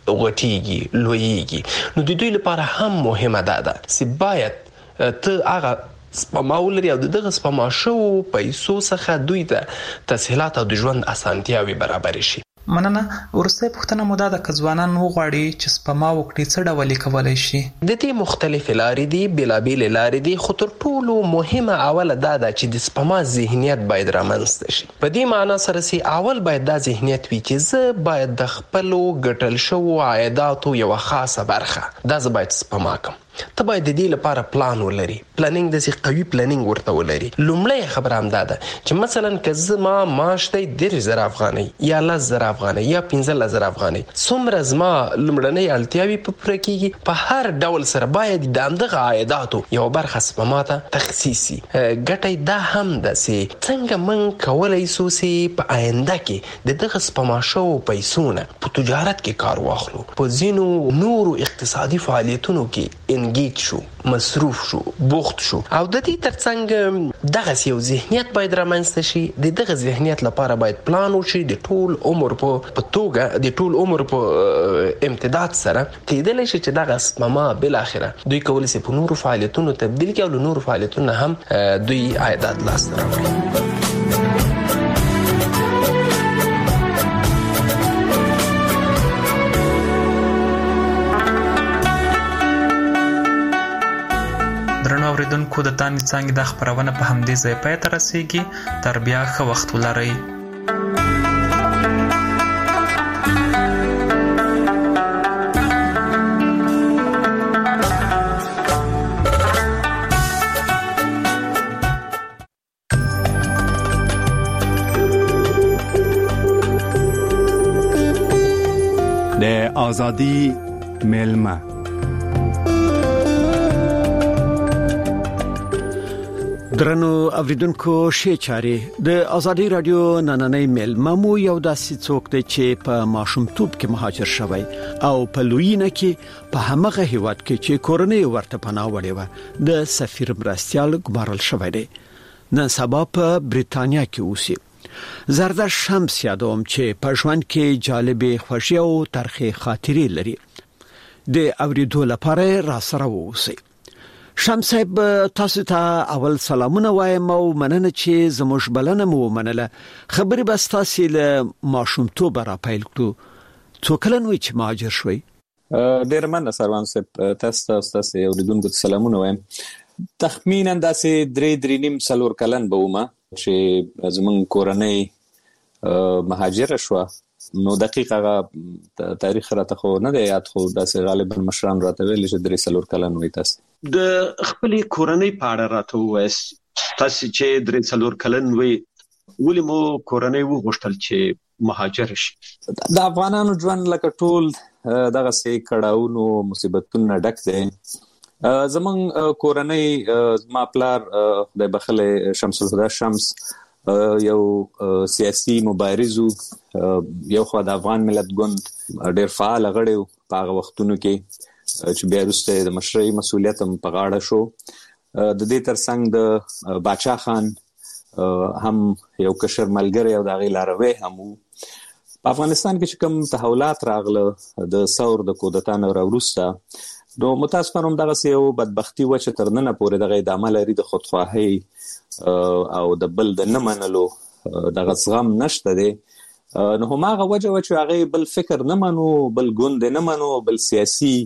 غټيږي لویږي نو د دوی لپاره هم مهمه ده چې باید ته هغه سپماول لري او دغه سپما شو پیسو څخه دوی ته تسهیلات او د ژوند اسانتیاوي برابر شي مننه ورسته پښتنه مودا د کځوانان نو غواړي چې سپما وکړي څه ډول کولای شي د دې مختلف لارې دي بلابل لارې دي خو تر ټولو مهمه اوله دا ده چې د سپما ذهنیت باید رامنځته شي په دې معنی سره سي اول باید دا ذهنیت وي چې زه باید د خپل ګټل شو عایداتو یو خاصه برخه دا زه باید سپما کوم ته باید د دې لپاره پلان ولري پلانینګ د سي قوي پلانینګ ورته ولري لومړی خبره هم ده چې مثلا که ما معاش دی د زر افغاني یا لس زر افغاني یا پنځه زر افغاني څومره زما لومړنۍ اړتیاوي په پوره کیږي په هر ډول سره باید د همدغه عایداتو یو برخه سپما ته تخصیص شي ګټه دا هم ده چې څنګه من کولای سو چې په آینده کې د دغه سپما شو پیسونه په تجارت کې کار واخلو په ځینو نورو اقتصادي فعالیتونو کې انګیج شو مصروف شو بوخت شو او د دې ترڅنګ دغه یو ذهنیت باید رامنځته شي د دغه ذهنیت لپاره باید پلان وشي د ټول عمر په توګه د ټول عمر په امتداد سره کېدلی شي چې دغه سپما بل اخره دوی کولای شي په نورو فعالیتونو تبدیل کړي او نورو فعالیتونو هم دوی عایدات لاسته راوړي اوریدونکو د تانی څنګه د خبرونه په همدې ځای پای ته رسیدي تر بیا ښه وخت ولرئ د ازادي ملما درنو اوریدونکو شې چاري د ازادي رادیو نننۍ میل ممو یو داسې څوک دی چې په ماشومتوب کې مهاجر شوی او په لویینه کې په همغه هیواد کې چې کورنۍ ورته پناه وړي و د سفیر مرستيال ګمارل شوی دی نن سبا په بریتانیا کې اوسي زردش شمس یادوم چې په ژوند کې جالبې خوشي او ترخه خاطرې لري د اوریدو لپاره را سره ووسی شمس صاحب تاسو ته اول سلامونه وایم او مننه چې زموږ بلنه مو منله خبري بس تاسو له ماشومتوب را پیل کړو څو کله نو چې مهاجر شوي ډیر مننه سروان صاحب تاسو تاسو یو لیدونکو سلامونه وایم تخمینا داسې درې درې نیم څلور کلن به ومه چې زمون کورنۍ مهاجر شو نو دقیق هغه تاریخ راته خو نه دی یاد خو داسې غالبا مشران راته ویل چې درې څلور کلن وي تاسو د خپلې کورنۍ په اړه راته وایي تاسو چې درې څلور کلن وي ولې مو کورنۍ وغوښتل چې مهاجر شي د افغانانو ژوند لکه ټول دغه سي کړهونو مصیبتونو ډک دی زمون کورنۍ ما پلار خدای بخله شمس الهدى شمس یو سیاسي مبارزو یو خو د افغان ملت ګوند ډېر فعال غړی په هغه وختونو کې چې بیا وروسته د مشرۍ مسولیت هم په غاړه شو د دې ترڅنګ د باچا خان هم یو کشر ملګری او د هغې لاروی هم و په افغانستان کې چې کوم تحولات راغله د ثور د کودتا نه راوروسته نو متاسفانه هم دغسې یو بدبختي وه چې تر ننه پورې دغه ادامه لري د خودخواهۍ او د بل د نه منلو دغه زغم نشته دی نو هماغه وجه وه چې هغې بل فکر نه منو بل ګوند نه منو بل سیاسي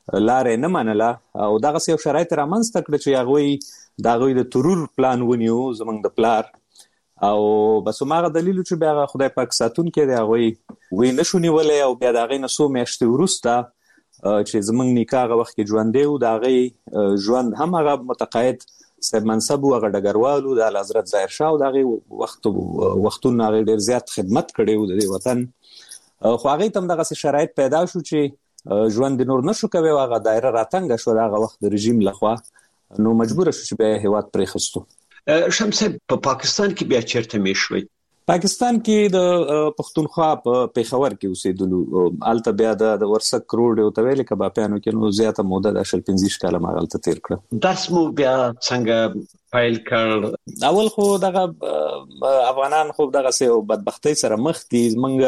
لارې نه منله او دغه یو شرایط رامنځته کړ چې هغه د هغوی د ترور پلان ونیو زموږ د پلار او بس هماغه دلیل چې بیا خدای پاک ساتونکی دی هغوی وی نشو نیولی او بیا د هغې نه څو میاشتې وروسته چې زموږ نیکه هغه وخت کې ژوندی و د هغې ژوند هم هغه متقاعد صاحب منصب و هغه ډګروال و د اعلیحضرت ظاهر شاه او د هغې وختونو هغې ډېر زیات خدمت کړی و د دې وطن خو هغې ته هم دغسې شرایط پیدا شو چې ژوند نور نشو کوی او هغه دایره راتنګه شوه د هغه وخت د رژیم لخوا نو مجبوره شو چې بیا هېواد پرېښستو. شمس صاحب په پاکستان کې بیا چیرته میشت شوئ؟ پاکستان کې د پښتونخوا په پېښور کې اوسېدلو هلته بیا د ورسک روډ یو ته ویلې کبابیانو کې نو زیاته موده د شل پنځه ویشت کاله ما هلته تېر کړه. درس مو بیا څنګه پیل کړ؟ اول خو دغه افغانان خو دغسې یو بدبختۍ سره مخ دي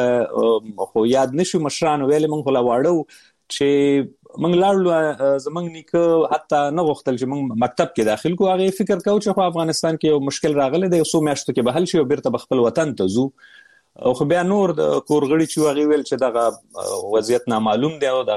موږ خو یاد نشو مشرانو ویلې موږ خو لا واړه وو چې موږ لاړو زموږ نیکه حتی نه غوښتل چې موږ مکتب کې داخل کو هغې فکر کوو چې خو افغانستان کې یو مشکل راغلی دی یو څو میاشتو کې به حل شي او بیرته به خپل وطن ته ځو خو بیا نور د کور غړي چې هغې ویل چې دغه وضعیت نامعلوم دی او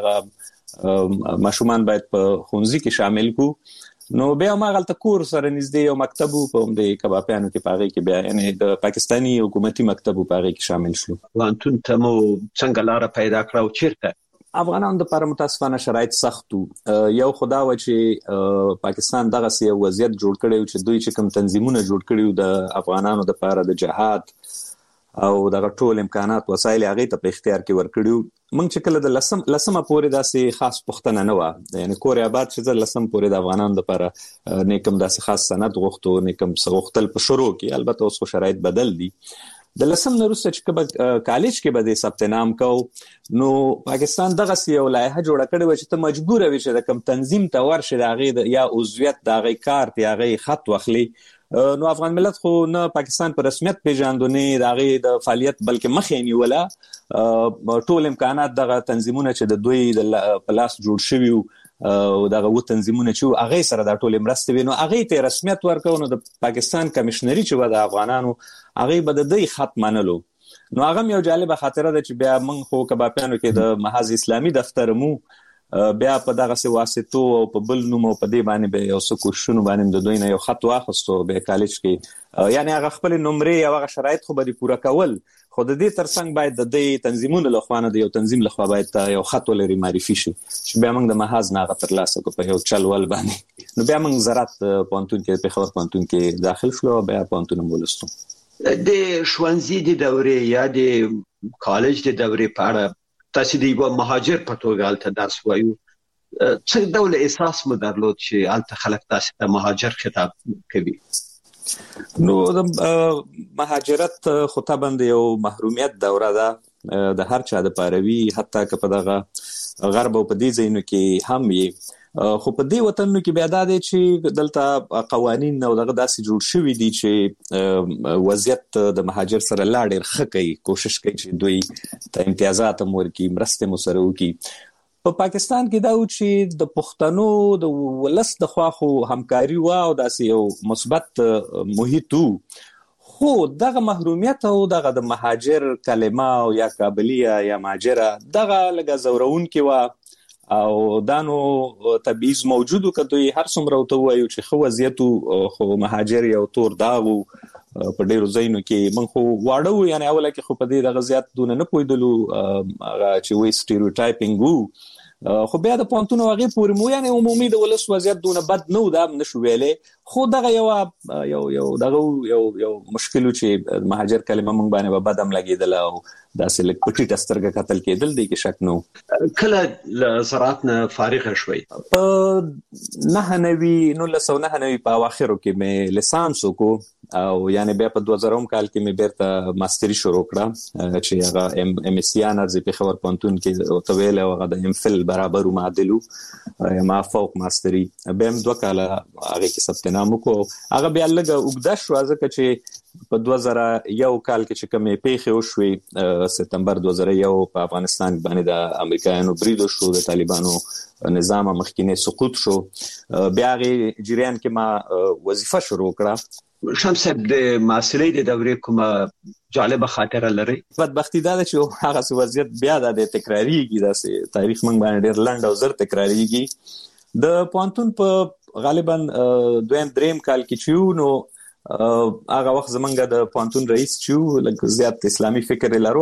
دغه ماشومان باید په ښوونځي کې شامل کړو نو بیا هماغلته کور سره نږدې یو مکتب و په همدې کبابیانو کې په هغې کې بیا یعنې د پاکستاني حکومتي مکتب و په هغې کې شامل شلو. پوهنتون ته مو څنګه لاره پیدا کړه او چیرته؟ افغانانو دپاره متاسفانه شرایط سخت وو. یو خو دا وه چې پاکستان دغسې یو وضعیت جوړ کړی و چې دوی چې کوم تنظیمونه جوړ کړي وو د افغانانو دپاره د جهاد او دغه ټول امکانات وسایل هغې ته په اختیار کې ورکړي وو. موږ چې کله د لسم لسمه پورې داسې خاص پوښتنه نه وه یعنې کور آباد چې زه لسم پورې د افغانانو دپاره نه کوم داسې خاص سند غوښتو نه کوم څه غوښتل په شروع کې البته اوس خو شرایط بدل دي. د لسم نه وروسته چې کله کالج کې به د ثبت نام کوو نو پاکستان دغسې یو لایحه جوړه کړې وه چې ته مجبوره وې چې د کوم تنظیم ته ورشې د هغې یا عضویت د هغې کارت یا هغې خط واخلي نو افغان ملت خو نه پاکستان په رسمیت پیژاندو نه د هغې د فعالیت بلکې مخ یې نیوله ټول امکانات دغه تنظیمونه چې د دوی د په لاس جوړ شوي وو او دغه و تنظیمونه چې هغې سره دا ټولې مرستې وې نو هغې ته یې رسمیت ورکړو نو د پاکستان کمیشنري چې وه د افغانانو هغې به د دوی خط منلو نو هغه هم یو جالبه خاطره ده چې بیا موږ خو کبابیانو کې د محض اسلامي دفتر مو بیا په دغسې واسطو او په بل نوم او په دې باندې به یو څه کوششونو باندې د دوی نه یو خط واخیستو بیا کالج کې یعنې هغه خپلې نمرې او هغه شرایط خو به دې پوره کول خو د دې ترڅنګ باید د دې تنظیمونو لخوا نه د یو تنظیم لخوا باید یو خط ولري معرفي شي چې بیا موږ د محاذ نه هغه ترلاسه کړو په یو چل ول باندې نو بیا موږ زراعت پوهنتون کې پېښور پوهنتون کې داخل شلو بیا پوهنتون هم ولوستو. د ښوونځي د دورې یا د کالج د دورې په اړه تاسو د یو مهاجر په توګه هلته درس وایو څه ډول احساس مو درلود چې هلته خلک تاسو ته مهاجر خطاب کوي؟ نو د مهاجرت خو طبعا د یو محرومیت دوره ده د هر چا دپاره وي حتی که په دغه غرب او په دې ځایونو کې هم وي خو په دې وطنونو کې بیا دا دی چې دلته قوانین او دغه داسې جوړ شوي دي چې وضعیت د مهاجر سره لا ډېر ښه کوي کوشش کوي چې دوی ته امتیازات هم ورکړي مرستې مو سره وکړي. په پاکستان کې دا و چې د پښتنو د ولس د خوا خو همکاري وه او داسې یو مثبت محیط و خو دغه محرومیت او دغه د مهاجر کلمه او یا کابلیه یا مهاجره دغه لږه ځورونکې وه او دا نو تبعیض موجود و که دوی هر څومره ورته ووایو چې ښه وضعیت و خو مهاجر یو تور داغ و په ډېرو ځایونو کې موږ خو واړه وو یعنې اوله کې خو په دې دغه زیات دونه نه پوهېدلو هغه چې وایي سټیریوټایپینګ وو خو بیا د پوهنتون او هغې پورې مو یعنې عمومي د ولس وضعیت دونه بد نه و دا هم نه شو ویلی خو دغه یوه یو یو دغه یو یو مشکل و چې مهاجر کلمه موږ باندې به بد هم لګېدله او داسې لږ په ټیټه سترګه کتل کېدل دی کې شک نه و. کله له زراعت نه فارغه شوئ؟ په نهه نوي نولس سوه نهه نوي په اواخرو کې مې لیسانس وکړو او یعنې بیا په دوه زرم کال کې مې بیرته ماستري شروع کړه چې هغه ایم ایس سی آنرز یې پېښور پوهنتون کې ورته ویلی او هغه د ایم فل برابر و معادل و ما فوق ماستري بیا هم دوه کاله هغې کې ثبت نام وکړو هغه بیا لږه اوږده شوه ځکه چې په دوه زره یو کال کې چې کومې پیښې وشوې سپتمبر دوه زره یو په افغانستان باندې د امریکایانو برید وشو د طالبانو نظام مخکینی سقوط شو بیا هغې جریان کې ما وظیفه شروع کړه. شمس صاحب د محصلۍ د دورې کومه جالب خاطره لري؟ بدبختی دا چې هغه وضعیت بیا د تکراریږي، د تاریخ موږ باندې ډیر لنډ او زر تکراریږي. د پوهنتون په غالبا دویم دریم کال کې چې نو هغه وخت زمونږ د پوهنتون رئیس چې لکه زیات اسلامي فکر لرو،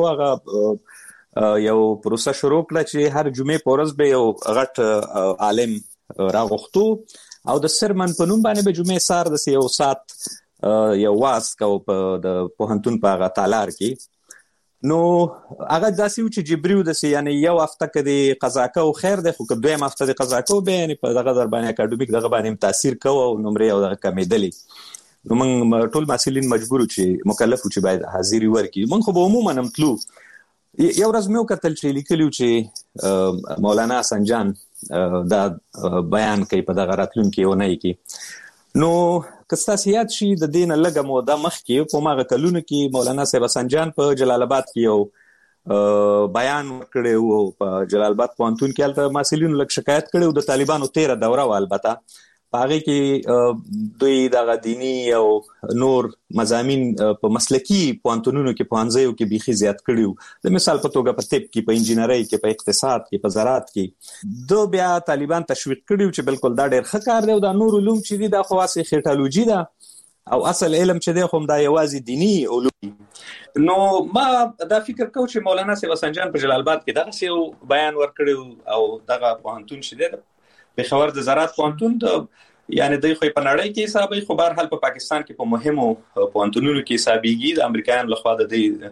هغه یو پروسه شروع کړه چې هر جمعې په ورځ به یو غټ عالم راغوښتو او د سرمن په نوم باندې به جمعې سار د یو سات یو واس کو په د پوهنتون په هغه تالار کې. نو هغه داسې و چې جبریو داسې یعنی یو هفته کې د قضا کو خیر دی، خو که دویم هفته د قضا کو به یعنی په دغه در باندې اکاډمیک دغه باندې تاثیر کوو او نمرې او دغه کمېدلې. نو موږ ټول مسؤلین مجبور چې مکلف چې باید حاضری ورکړي. موږ خو به عموما هم تلو. یو ورځ مې وکتل چې لیکلي چې مولانا حسن جان دا بیان کوي په دغه راتلونکي اونۍ کې. نو که ستاسو یاد شي د دې نه لږه موده مخکې په هغه کلونو کې مولانا صاحب حسن جان په جلال آباد کې یو بیان وکړی و. په جلال آباد پوهنتون کې هلته مسؤلینو لږ شکایت کړی و د طالبانو تیره دوره و. البته په هغې کې دوی دغه دیني او نور مضامین په مسلکي پوهنتونونو کې پوهنځیو کې بیخي زیات کړي وو. د مثال په توګه په طب کې، په انجینرۍ کې، په اقتصاد کې، په زراعت کې دو بیا طالبان تشویق کړي وو چې بالکل دا ډېر ښه کار دی او دا نور علوم چې دي دا خو هسې خیټالوجي ده او اصل علم چې دی خو دا یوازې دیني علوم. نو ما دا فکر کوم چې مولانا صاحب حسن جان په جلال آباد کې دغسې یو بیان ورکړی او دغه پوهنتون چې دی پېښور د زراعت پوهنتون د یعنی دوی خو په نړۍ کې حسابي، خو بهر حال په پاکستان کې په مهمو پوهنتونونو کې حسابيږي. د امریکایانو لخوا د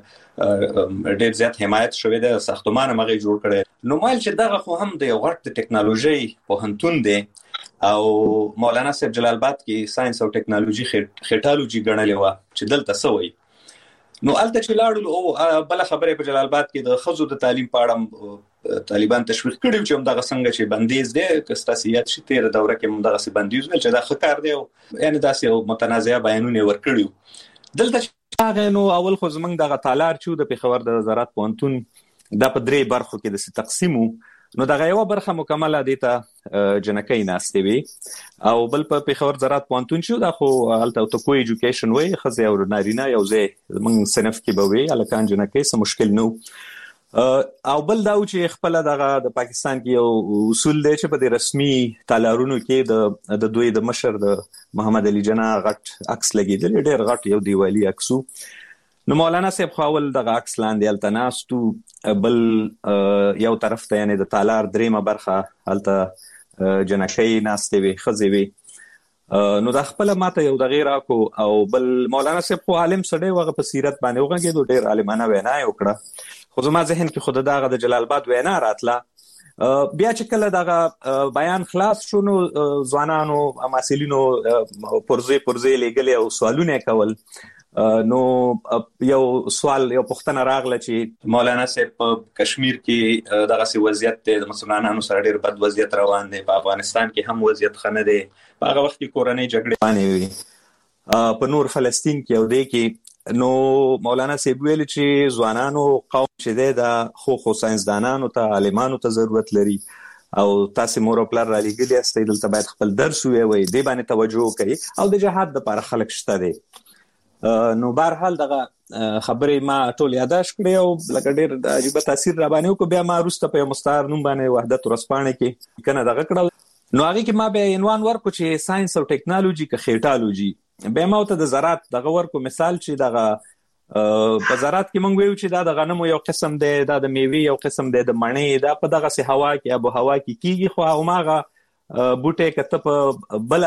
دې ډېر زیات حمایت شوی دی، ساختمان مغه جوړ کړي. نو مایل چې دغه خو هم د یو غټ د ټکنالوژي پوهنتون دی او مولانا صاحب جلال آباد کې ساينس او ټکنالوژي خټالوجي ګڼلې و چې دلته سوي. نو الته چې لاړو او بل خبره په جلال آباد کې د خزو د تعلیم په اړه طالبان تشویق کړي چې هم دغه څنګه چې بندیز دی که ستاسیات شي تیر دوره کې هم دغه سي بندیز ول چې دا ښه کار دی او یعنی داسې یو متنازعه بیانونه ورکړي. دلته چې هغه نو اول خو زمونږ دغه تالار چې د پېښور د زراعت پوهنتون دا په درې برخو کې د تقسیمو. نو دغه یو برخه مکمله دی ته جنکۍ ناستې وي او بل په پېښور زراعت پوهنتون چې دا خو هلته تو ایجوکیشن وي، ښځې او نارینه یو ځای زمونږ صنف کې به وي، هلکان جنکۍ څه مشکل نه او بل دا چې خپل دغه د پاکستان کې یو اصول دی چې په د رسمي تالارونو کې د دوی د مشر د محمد علي جناح غټ عکس لګیدل، ډېر غټ یو دیوالي عکسو. نو مولانا صاحب خپل دغه عکس لاندې التناستو، بل یو طرف ته یعنی د تالار دریمه برخه هلته جنکۍ ناستې وي، ښځې وي. نو دا خپل ماته یو د غیر اکو او بل مولانا صاحب خو عالم سړی وغه په سیرت باندې وغږېدو، ډېر عالمانه وینا یې وکړه. خو زما ذهن کې خود دغه د جلال آباد وینا راتله. بیا چې کله دغه بیان خلاص شو نو ځوانانو مسؤلینو پرځې پرځې لګلې او سوالونه کول. نو یو سوال یو پوښتنه راغله چې مولانا صاحب په کشمیر کې دغه سي وضعیت د مسلمانانو سره ډېر بد وضعیت روان دی، په افغانستان کې هم وضعیت ښه نه دی، په هغه وخت کې کورنۍ جګړې روانې وي، په نور فلسطین کې او دی کې. نو مولانا صاحب ویل چې ځوانانو قوم چې دی د خو خو ساينسدانانو ته عالمانو ته ضرورت لري او تاسو مور او پلار را لګیلي استئ دلته باید خپل درس ووایي، دې باندې توجه وکړي او د جهاد لپاره خلک شته دي. نو بهر حال دغه خبرې ما ټول یاداش کړې او لکه ډېر عجیب تاثیر را باندې وکړ. بیا ما وروسته په مستعار نوم باندې وحدت ورځپاڼه کې کنه دغه کړل. نو هغه کې ما به عنوان ورکو چې ساينس او ټکنالوژي که خېټالوژي. به ما ته د زراعت دغه ورکو مثال چې دغه په زراعت کې مونږ ویو چې دا د غنمو یو قسم دی، دا د میوې یو قسم دی، د مڼې دا په دغه سي هوا کې ابو هوا کې کیږي، خو هغه بوټي کته په بل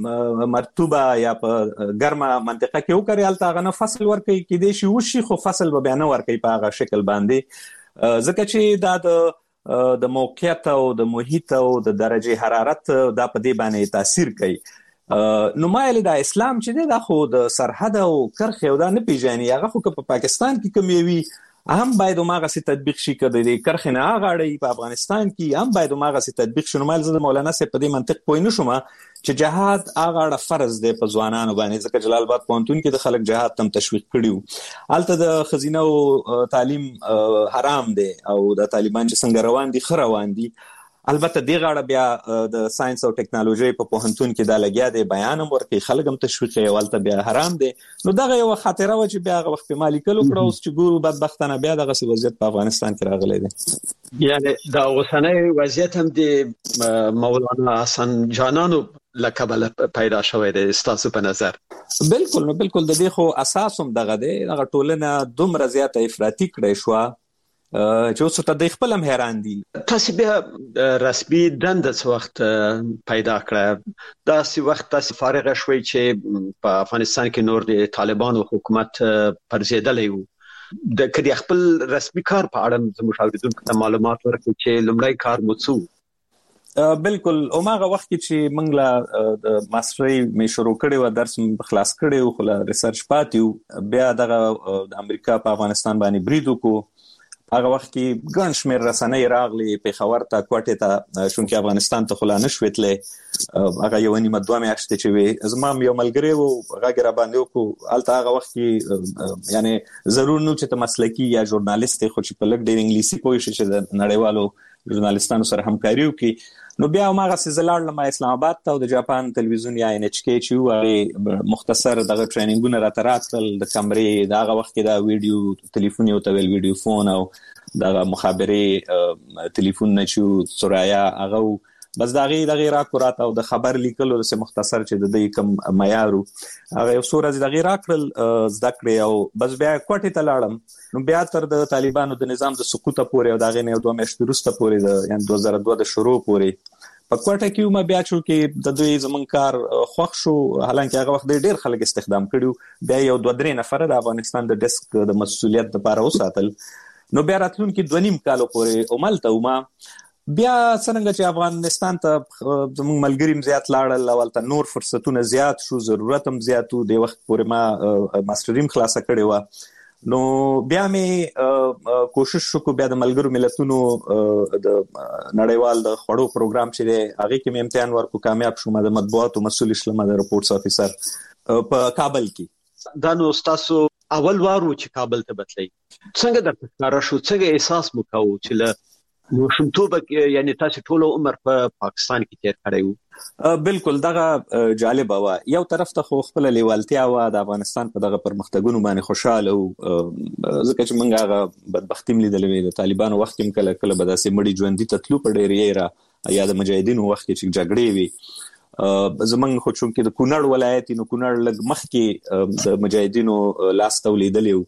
مرطوبه یا په ګرمه منطقه کې وکړي الته غنه فصل ورکړي کې دي شي وشي، خو فصل به بیان ورکړي په هغه شکل باندې ځکه چې دا د د موقعیت او د محیط او د درجه حرارت دا په دې باندې تاثیر کوي. نو مایل د اسلام چې دی دا خو د سرحد او کرخه او دا نه پیژني، هغه خو په پاکستان کې کوم وی هم باید ماغه سي تطبیق شي کړي د کرخه نه غاړي، په افغانستان کې هم باید ماغه سي تطبیق شونه. مال زده مولانا سي په دې منطق پوي نه شوم چې جهاد هغه فرض دی په ځوانانو باندې، ځکه جلال آباد پوهنتون کې د خلک جهاد تم تشویق کړیو. الته د خزینه او تعلیم حرام دی او د طالبان چې څنګه روان دي خروان دي البته دی غاړه بیا د ساينس او ټکنالوژي په پوهنتون کې دا لګیا دی بیان هم ورکړي خلک هم تشویق کوي ولته بیا حرام دی نو دغه یو خاطره و چې بیا هغه وخت په مالی کلو کړو اوس چې ګورو بدبختانه بیا دغه سی وضعیت په افغانستان کې راغلی دی یعنی دا اوسنۍ وضعیت هم د مولانا حسن جانانو لقب پیدا شوی دی ستاسو په نظر بالکل نو بالکل د دې خو اساس هم دغه دی دغه ټولنه دومره زیاته افراطي کړی شو چې اوس ته د خپل هم حیران دي تاسو بیا رسمي دند څه وخت پیدا کړه دا څه وخت تاسو فارغ شوي چې په افغانستان کې نور د طالبانو حکومت پرځېدلی وو د کدي خپل رسمي کار په اړه زموږ اوریدونکو ته معلومات ورکړي چې لومړی کار مو څه بالکل او ماغه وخت چې موږ لا د ماستري می شروع کړی و درس خلاص کړی او خلا ریسرچ پاتیو بیا دغه د امریکا په افغانستان باندې بریدو کو هغه وخت کې ګڼ شمېر رسنۍ راغلي پېښور ته کوټې ته شونکې افغانستان ته خلا نشوتلې هغه یو نیمه دوه میاشتې چې وي زما یو ملګری وو هغه را باندې وکړو الته هغه وخت کې یعنی ضرور نو چې ته مسلکی یا ژورنالیست خو چې په لګ ډېر انګلیسي پوه شي چې د نړیوالو ژورنالستانو سره همکاري وکړي نو بیا ماغه سزلار لمه اسلام آباد ته د جاپان تلویزیون یا ان ایچ کی چې وایي مختصر دغه ټریننګونه را تراتل د کمرې دغه وخت کې دا ویډیو ټلیفون یو تویل ویډیو فون او دغه مخابره ټلیفون نه چې سورایا هغه بس دغه دغه را کورات او د خبر لیکلو سه مختصر چې د دې کم معیارو هغه یو سورز دغه را کړل زده کړې او بس بیا کوټې ته لاړم نو بیا تر د طالبانو د نظام د سقوط پورې او دغه نه دوه میاشتې وروسته پورې د یعنی دوه زره دوه د شروع پورې په کوټه کې ما بیا چې کې د دوی زمون کار خوښ شو حالانکه هغه وخت ډېر خلک استخدام کړیو بیا یو دوه درې نفر د افغانستان د ډیسک د مسؤلیت لپاره وساتل نو بیا راتلون کې دوه نیم کال پورې عملته وما بیا څنګه چې افغانستان ته زموږ ملګریم زیات لاړل اولته نور فرصتونه زیات شو ضرورت هم زیاتو د وخت پورې ما ماستریم خلاصه کړې و نو بیا مې کوشش وکړو بیا د ملګرو ملتونو د نړیوال د خړو پروګرام چې هغه کې مې امتحان ورکو کامیاب شوم د مطبوعاتو مسؤل شلم د رپورټس افیسر په کابل کې دا نو تاسو اول وارو چې کابل ته بتلی څنګه درته ښکارا شو څنګه احساس مو کاوه چې له نو شنتوب یعنی تاسو ټول عمر په پاکستان کې تیر کړی وو بالکل دغه جالب و یو طرف ته خو خپل لیوالتیا و د افغانستان په دغه پرمختګونو باندې خوشاله او ځکه چې موږ هغه بدبختی ملیدلې د طالبانو وخت کې کله کله به داسې مړي ژوندۍ تطلو په ډېر یې یا د مجاهدینو وخت کې چې جګړې وي زمنګ خو چون کې د کونړ ولایت نو کونړ لګ مخ کې د مجاهدینو لاس تولیدلې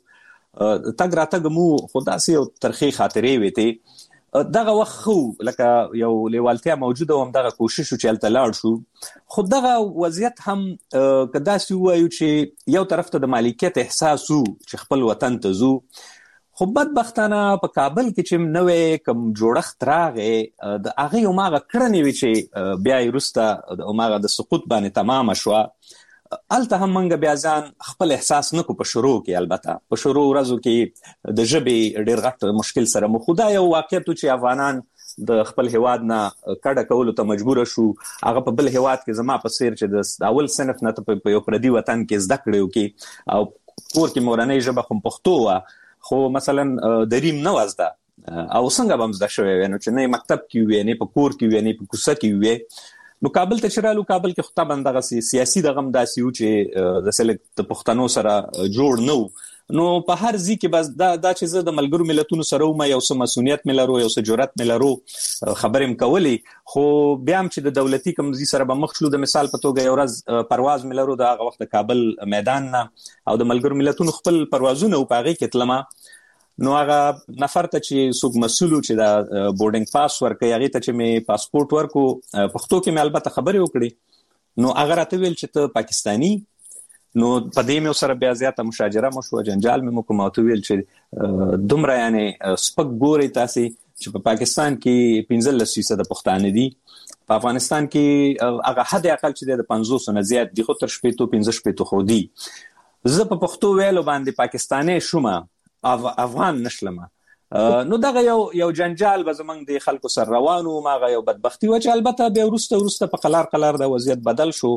تګ راتګ مو خداسي او ترخی خاطرې وته دغه وخت خو لکه یو لیوالتیا موجوده و هم دغه کوشش چې الته لاړ شو خو دغه وضعیت هم کدا سی وایو چې یو طرف ته د مالکیت احساس وو چې خپل وطن ته زو خو بدبختانه په کابل کې چې نوې کم جوړښت راغې د هغه یو ماغه کړنې وی چې بیا یې رسته ماغه د سقوط باندې تمام شو الته هم منګه بیا ځان خپل احساس نکو په شروع کې البته په شروع ورځو کې د ژبې ډېر غټ مشکل سره مخ خدای یو واقعیت چې افغانان د خپل هواد نه کډه کول ته مجبور شو هغه په بل هواد کې زما په سیر چې د اول صنف نه په یو پردي وطن کې زده کړو کې او کور کې مورنۍ ژبه خو پښتو و خو مثلا دریم نه وزده او څنګه به مزده شوی نو چې نه مکتب کې وی نه په کور کې وی نه په کوڅه کې وی نو کابل ته چرالو کابل کې خطا بندغه سیاسي دغه داسي و چې د سلیکټ پښتنو سره جوړ نو نو په هر ځای کې بس دا دا چې زه د ملګرو ملتونو سره ومه یو څه مسؤلیت ملرو یو څه جرأت ملرو خبرې مکولي خو بیا هم چې د دولتي کمزي سره به مخ شلو د مثال په توګه یو ورځ پرواز ملرو د هغه وخت کابل میدان نه او د ملګرو ملتونو خپل پروازونه او پاغي کې تلمه نو هغه نفر ته چې څوک مسؤل چې دا بورډینګ پاس ورکړي هغه ته چې مې پاسپورت ورکو پښتو کې مې البته خبرې وکړي نو هغه راته ویل چې ته پاکستانی نو په دې مې سره بیا زیاته مشاجره مو شو جنجال مې مو کوم او ویل چې دومره یعنی سپک ګوري تاسو چې په پاکستان کې پنځه لس فیصد پښتانه دي په افغانستان کې هغه حد اقل چې د پنځوس نه زیات دي خو تر شپږ پنځه شپږ خو دي زه په پښتو ویلو باندې پاکستاني شوم افغان نشلمه نو دغه یو یو جنجال به زمنګ د خلکو سره روانو ماغه یو بدبختی و چې البته به ورسته ورسته په قلار قلار د وضعیت بدل شو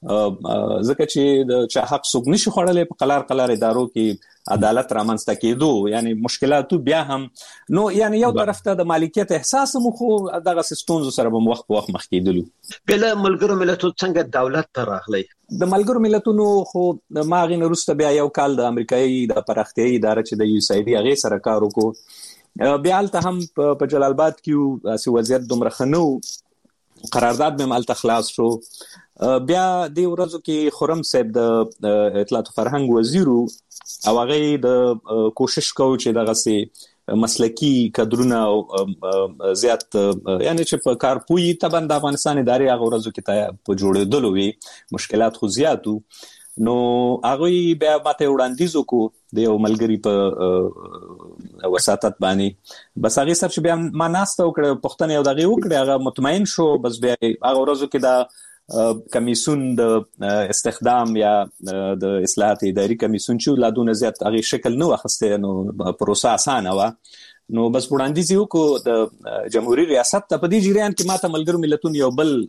ځکه چې د چا حق څوک نشي خوړلای په قلار قلار ادارو کې عدالت رامنځته کېدو، یعنی مشکلاتو بیا هم نو یعنی یو طرف ته د مالکیت احساس مو خو دغه ستونزو سره به وخت په وخت مخ کېدلو. بل ملګرو ملتونو څنګه دولت ته راغلی؟ د ملګرو ملتونو خو ما غین وروسته بیا یو کال د امریکایي د پراختیایي ادارې چې د یو اس ای ډي هغه سره کار وکړو، بیا الته هم په جلال آباد کې اسی وضعیت دومره خنو قرارداد به مالته خلاص شو. بیا د ورځو کې خرم صاحب د اطلاعات او فرهنګ وزیر او هغه د کوشش کوي چې دغه سي مسلکی کادرونه او زیات یعنی چې په کار پوي تبند د افغانستان ادارې هغه ورځو کې ته په جوړېدل وي مشکلات خو زیاتو، نو هغه بیا ماته وړاندیز وکړو د یو ملګری په وساتت باندې، بس هغه سره چې بیا ما ناسته وکړه پښتنه یو دغه وکړه هغه مطمئن شو، بس بیا هغه ورځو کې دا کمیسون د استخدام یا د اصلاحات اداري کمیسون چې لا دونه زیات هغه شکل نه واخسته، نو پروسه اسانه و، نو بس وړاندیز یو کو د جمهوریت ریاست ته په دې جریان کې ماته ملګرو ملتونو یو بل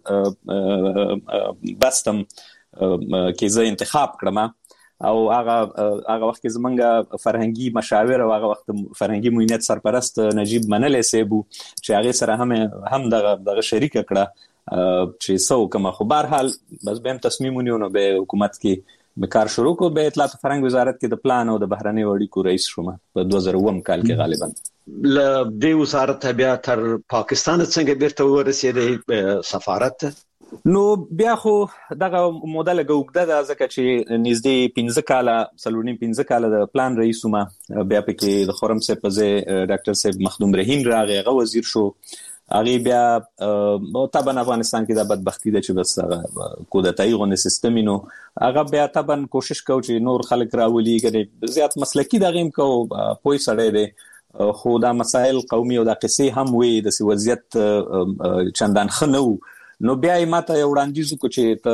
بستم کې زه انتخاب کړم او هغه هغه وخت کې زمونږ فرهنګي مشاور او هغه وخت فرهنګي معینت سرپرست نجیب منل سیبو چې هغه سره هم هم دغه دغه شریک کړه چې څو کوم خو بهر حال بس به هم تصمیم ونیو، نو به حکومت کې کار شروع کو، به اطلاعات فرهنګ وزارت کې د پلان او د بهرنی اړیکو رئیس شوم په دوه زره اووه کال کې غالبا. ل دې وزارت بیا تر پاکستان څنګه بیرته ورسېد سفارت؟ نو بیا خو دغه موده لګه وګده ده ځکه چې نږدې پنځه کاله څلورنیم پنځه کاله د پلان رئیس وم، بیا پکې د خرم صاحب په ځای ډاکټر صاحب مخدوم رحیم راغی هغه وزیر شو، هغه بیا طبعا افغانستان کې د بدبختی د چې بس کودتایي غونې سیستم نو هغه بیا طبعا کوشش کوي چې نور خلک راولي ګره زیات مسلکی دغه هم کو پوي سړی دی، خو دا مسائل قومي او د قصې هم وي د وضعیت چندان خنو، نو بیا یې ماته یو وړاندیز وکړو چې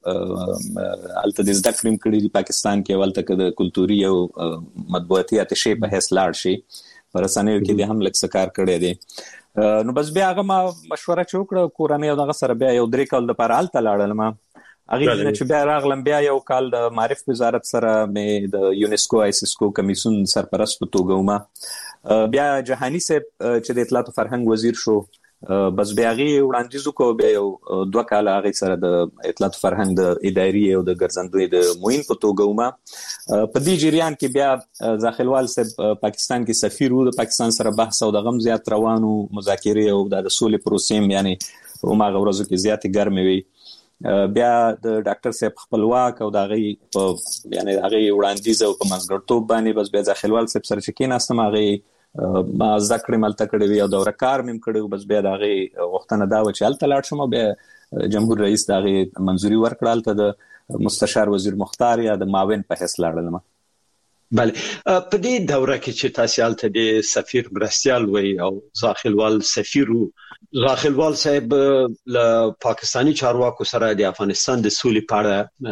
ته هلته د زده کړې کړي د پاکستان کې ولته که د کلتوري او مطبوعاتي اتشې په حیث لاړ شي، په رسنیو کې دې هم لږ څه کار کړی دی، نو بس بیا هغه ما مشوره چې وکړه کورنۍ او دغه سره بیا یو درې کال دپاره هلته لاړلم، هغې نه چې بیا راغلم بیا یو کال د معرف وزارت سره مې د یونسکو آیسیسکو کمیسون سرپرست په توګه ومه، بیا جهاني صاحب چې د اطلاعات فرهنګ وزیر شو، بس بیا هغې وړاندیز وکړو، بیا یو دوه کاله هغې سره د اطلاعات فرهنګ د اداري او د ګرځندوی د معین په توګه ومه. په دې جریان کې بیا زاخلوال صاحب پاکستان کې سفیر و، د پاکستان سره بحث او د غم زیات روانو مذاکرې او د سولې پروسې هم یعنی هماغه ورځو کې زیاتې ګرمې وي، بیا د ډاکټر صاحب خپلواک او د هغې په یعنی هغې وړاندیز او په منځګړیتوب باندې بس بیا زاخلوال صاحب سره چې کېناستم هغې ما زده کړې ملته کړې وي او دوره کار مې هم کړی و، بس بیا د هغې غوښتنه دا وه چې هلته لاړ شم او بیا جمهور رئیس د هغې منظوري ورکړه، هلته د مستشار وزیر مختار یا د معاون په حیث لاړلم. بله په دې دوره کې چې تاسو هلته د سفیر مرستیال وئ او زاخلوال سفیر و، زاخلوال صاحب له پاکستاني چارواکو سره د افغانستان د سولې په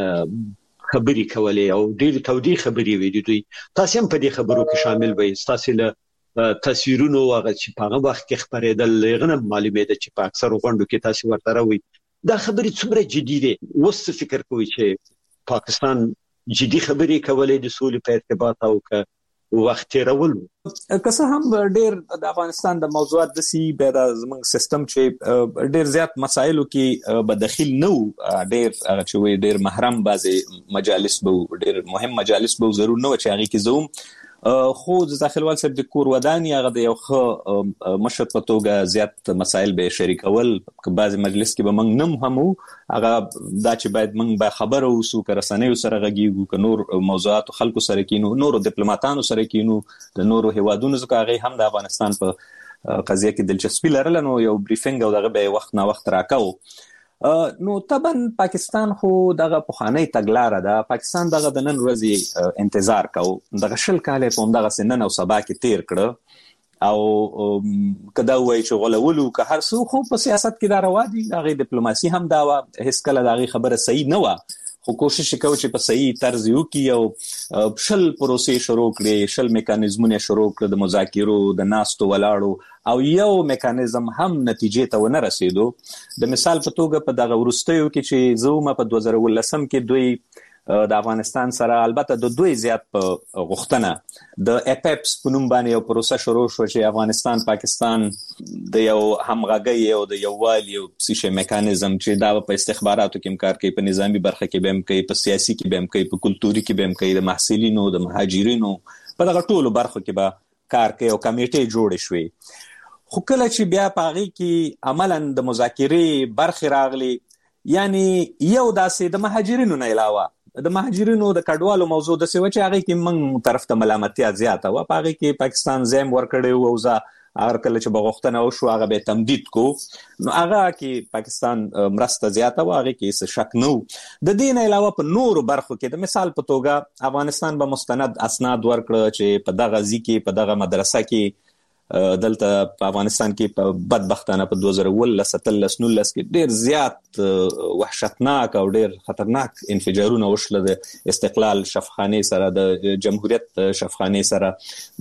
اړه خبرې کولې او ډېرې تودې خبرې وې د دوی، تاسو هم په دې خبرو کې شامل وئ، ستاسو له تصویرونو هغه چې په هغه وخت کې خپرېدل هغه نه معلومېده چې په اکثرو غونډو کې تاسو ورته راوئ، دا خبرې څومره جدي دي؟ اوس څه فکر کوئ چې پاکستان جدي خبرې کولې د سولې په ارتباط او که وخت تېرول؟ که څه هم ډېر د افغانستان د موضوعات داسې بیا د زموږ سیستم چې ډېر زیات مسایلو کې به دخیل نه وو، ډېر هغه چې وایي ډېر محرم بعضې مجالس به وو، ډېر مهم مجالس به ضرور نه وه چې هغې کې زه وم، خو د زاخلوال صاحب د کور ودانې هغه د یو ښه مشر په توګه زیات مسایل به شریکول، که بعضې مجلس کې به موږ نه هم وو، هغه دا چې باید موږ به خبره اوسو، که رسنیو سره غږیږو، که نور موضوعاتو خلکو سره کینو، نورو ډیپلوماتانو سره کینو، د نورو هیوادونو، ځکه هغې هم د افغانستان په قضیه کې دلچسپي لرله، نو یو بریفنګ او دغه به یې وخت نه وخت راکوو. نو طبعا پاکستان خو دغه پخوانی تګلاره ده، پاکستان دغه د نن ورځې انتظار کوو، دغه شل کال یې په همدغسې نن او سبا کې تیر کړه، او که دا ووایي چې غولولو که هر څه، خو په سیاست کې دا روا دي، د هغې ډیپلوماسي هم دا وه، هېڅکله د هغې خبره صحیح نه وه، خو کوشش کوو چې په صحیح طرز وکړي او شل پروسې شروع کړي، شل میکانیزمونه شروع کړي د مذاکرو د ناستو ولاړو، او یو میکانیزم هم نتیجې ته ونه رسیدو. د مثال په توګه په دغه وروستیو کې چې زه په دوه زره ولسم کې دوی د افغانستان سره البته د دوی زیات په غوښتنه د اپیپس په نوم باندې یو پروسه شروع شو چې افغانستان پاکستان د یو همغږي او د یووالي یو سیشه میکانیزم چې دا په استخباراتو کې کار کوي، په نظامی برخه کې به هم کوي، په سیاسي کې به هم کوي، په کلتوري کې به هم کوي، د محصلینو د مهاجرینو په دغه ټولو برخو کې به کار کوي او کمیټې جوړې شوې. خو کله چې بیا په هغې کې عملاً د مذاکرې برخې راغلي، یعنی یو داسې د مهاجرینو نه علاوه د مهاجرینو د کډوالو موضوع د سوي چې هغه کې موږ طرف ته ملامتیا زیاته و، په هغه کې پاکستان زم ورکړي او ځا هغه کله چې بغوښتنه وشو هغه به تمدید کو، نو هغه کې پاکستان مرسته زیاته و، هغه کې څه شک نه. د دې نه علاوه په نورو برخو کې د مثال په توګه افغانستان به مستند اسناد ورکړه چې په دغه ځکه په دغه مدرسه کې دلته په افغانستان کې په بدبختانه په دوه زره ولس تلس نولس کې ډیر زیات وحشتناک او ډیر خطرناک انفجارونه وشول د استقلال شفخانه سره، د جمهوریت شفخانه سره،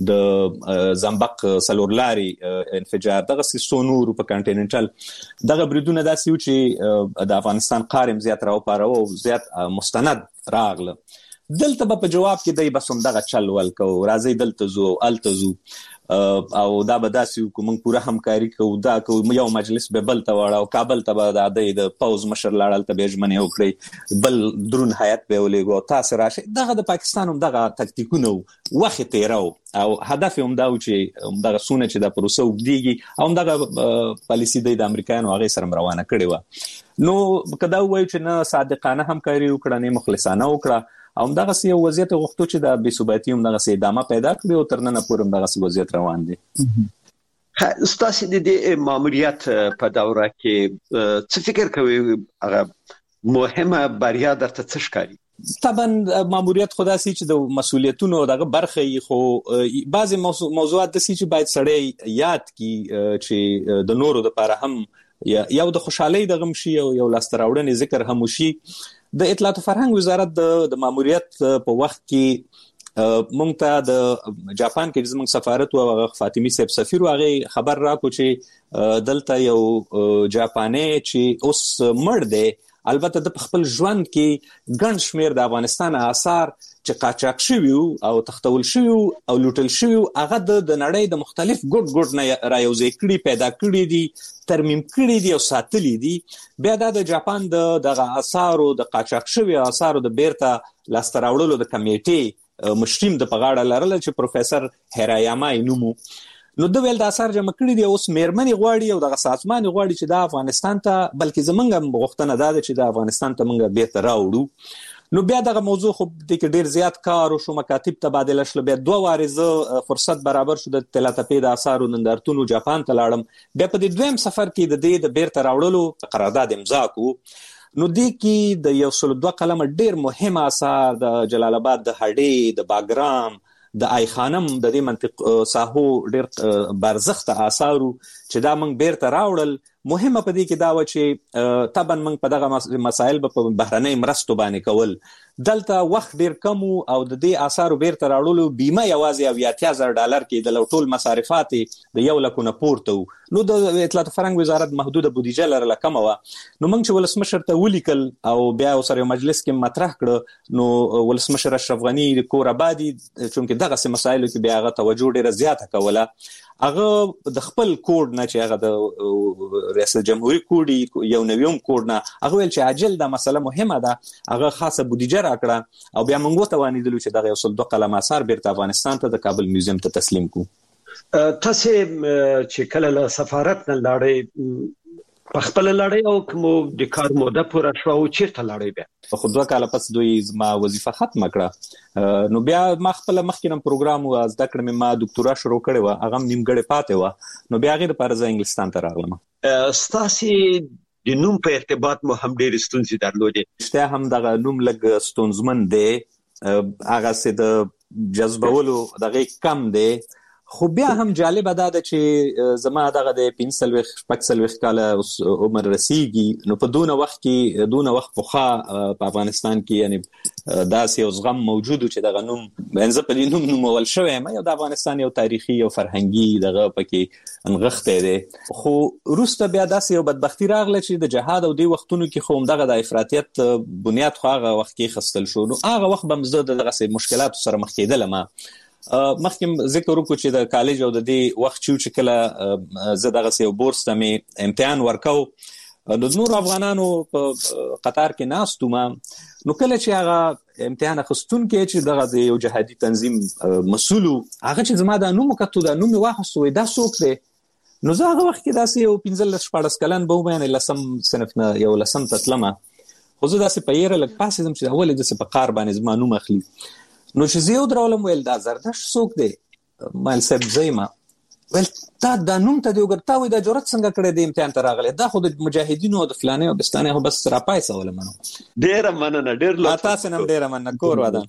د زنبق سلورلاري انفجار، دغه سونور په کانټیننټل دغه بریدونه داسې و چې د افغانستان قارم زیات راو پاره او زیات مستند راغله. دلته په جواب کې دای بسوم دغه چل ول کو راځي دلته زو التزو او دا به داسې کوم پوره همکاري کوو، دا کوم یو مجلس به بل ته وړاو، کابل ته به د پوز مشر لاړل ته به ژمنه وکړي، بل درون هیات به ولېګو تاسو راشي. دغه د پاکستان هم دغه تکتیکونه وخت تیراو او هدف هم دا و چې دغه سونه چې د پروسه وګديږي او دغه پالیسی د امریکایانو هغه سره روانه کړي و. نو کدا وایي چې نه صادقانه همکاري وکړه نه مخلصانه وکړه، او دغه سی وضعیت غوښتو چې د بې ثباتي هم دغه سي ادامه پیدا کړي او تر نن پورې هم دغه سی وضعیت روان دي. ستاسو د دې ماموریت په دوره کې څه فکر کوي هغه مهمه بریا درته څه ښکاري؟ طبعا ماموریت خدا سي چې د مسولیتونو دغه برخه خو بعضي موضوعات د سي چې باید سړی یاد کی چې د نورو لپاره هم یو د خوشحالي د غم شي او یو لاستراوړنې ذکر هم وشي. د اطلاعات او فرهنګ وزارت د ماموریت په وخت کې مونږ ته د جاپان کې زموږ سفارت او فاطمی صاحب سفیر هغه خبر راکو چې دلته یو جاپانی چې اوس مړ دی، البته د خپل ژوند کې ګڼ شمیر د افغانستان آثار چې قاچاق شوی او تختول شوی او لوټل شوی هغه د نړۍ د مختلف ګډ ګډ نه رايوځي کړي، پیدا کړي دي، ترمیم کړي دي او ساتلي دي. بیا د جاپان د دغه آثار او د قاچاق شوی آثار د بیرته لاستراوړلو د کمیټې مشریم د پغاړه لرل چې پروفیسور هیرایاما نومو، نو د ویل د اثر جمع کړي دي. اوس میرمنې غواړي او د سازمان غواړي چې د افغانستان ته بلکې زمونږ غوښتنه ده چې د افغانستان ته مونږ بیرته راوړو. نو بیا دغه موضوع خو د ډیر زیات کار او شو مکاتب تبادله شول. بیا دوه وارزه فرصت برابر شو د تلاتپې د اثارو نندارتونو جاپان ته لاړم. بیا په دې دویم سفر کې د دې د بیرته راوړلو قرارداد امضا کو. نو دې کې د یو سل دوه قلم ډیر مهم اثار د جلال آباد د هډې د باګرام د آی خانم د دې منطق ساحو ډیر برزخت آثارو چې دا موږ بیرته راوړل. مهمه پدې کې دا و چې طبعا موږ په دغه مسایل په بهرنۍ مرستو باندې کول، دلته وخت ډیر کم او د دې آثارو بیرته راوړلو بیمه یوازې اویا هزار ډالر کې د ټول مصارفات د یو لک نه پورته و. نو د اطلاعات فرهنګ وزارت محدوده بودیجه لرله کم و. نو موږ چې ولسمشر ته ولیکل او بیا سره مجلس کې مطرح کړ، نو ولسمشر اشرف غنی د کور آبادی چې دغه مسایلو کې بیا هغه توجه ډیره زیاته کوله. هغه د خپل کوډ نه چې هغه د ریاست جمهوریت کوډ یو نویم کوډ نه هغه ویل چې عاجل دا مسله مهمه ده، هغه خاصه بودیجه راکړه او بیا موږ ته وانیدلو چې دغه یو سل دوه قلم اثار بیرته افغانستان ته د کابل میوزیم ته تسلیم کو. تاسو چې کله له سفارت نه لاړې په خپل لړۍ او کوم د کار موده پوره شو او چیرته لړۍ بیا خو دوه کاله پس دوی زما وظیفه ختمه کړه. نو بیا ما خپل مخکینم پروګرام او زده کړم، ما ډاکټورا شروع کړې و، هغه نیمګړې پاتې و. نو بیا غیر پر ځای انګلستان ته راغلم. ستاسو د نوم په ارتباط مو هم ډېر ستونزې درلودې. شته هم دغه نوم لګ ستونزمن دی، هغه سه د جذبولو دغه کم دی، خو بیا هم جالب ده چې زما دغه د پنځلويخ شپږسلويخ کال عمر رسیږي نو په دونه وخت کې دونه وخت پوخا په افغانستان کې یعنی داسې یو زغم موجود چې دغه نوم بنځ په دې نوم نومول شوی ما یو د افغانستان یو تاریخي او فرهنګي دغه پکې انغښته دی خو روسته بیا داسې یو بدبختی راغله چې د جهاد او د وختونو کې خو دغه د افراطیت بنیاد خو هغه وخت کې خستل شو نو هغه وخت بمزه دغه مشکلات سره مخ کېدل ما مخکې ذکر وکړو چې د کالج او د دې وخت چې کله زه دغه یو بورس ته مې امتحان ورکاو د نور افغانانو په قطار کې ناستو ما نو کله چې هغه امتحان اخستون کې چې دغه د یو جهادي تنظیم مسؤل هغه چې زما د نوم کتو د نوم واخستو دا څوک دی نو زه هغه وخت کې داسې یو پنځلس شپاړس کلن به ومه لسم صنف نه یو لسم تتلمه خو زه داسې په یره لږ پاسې زم چې اول داسې په قار باندې زما نوم اخلي نو چې زه یو درولم ویل دا زردشت څوک دی مال صاحب زېما ول تا د نوم ته دی وګرتاوي د جرأت څنګه کړې د امتحان ته راغله دا خو د مجاهدینو د فلانه او بستانه هو بس را پایسه ولا منو ډېر مننه ډېر لا تاسو نم ډېر مننه کور ودا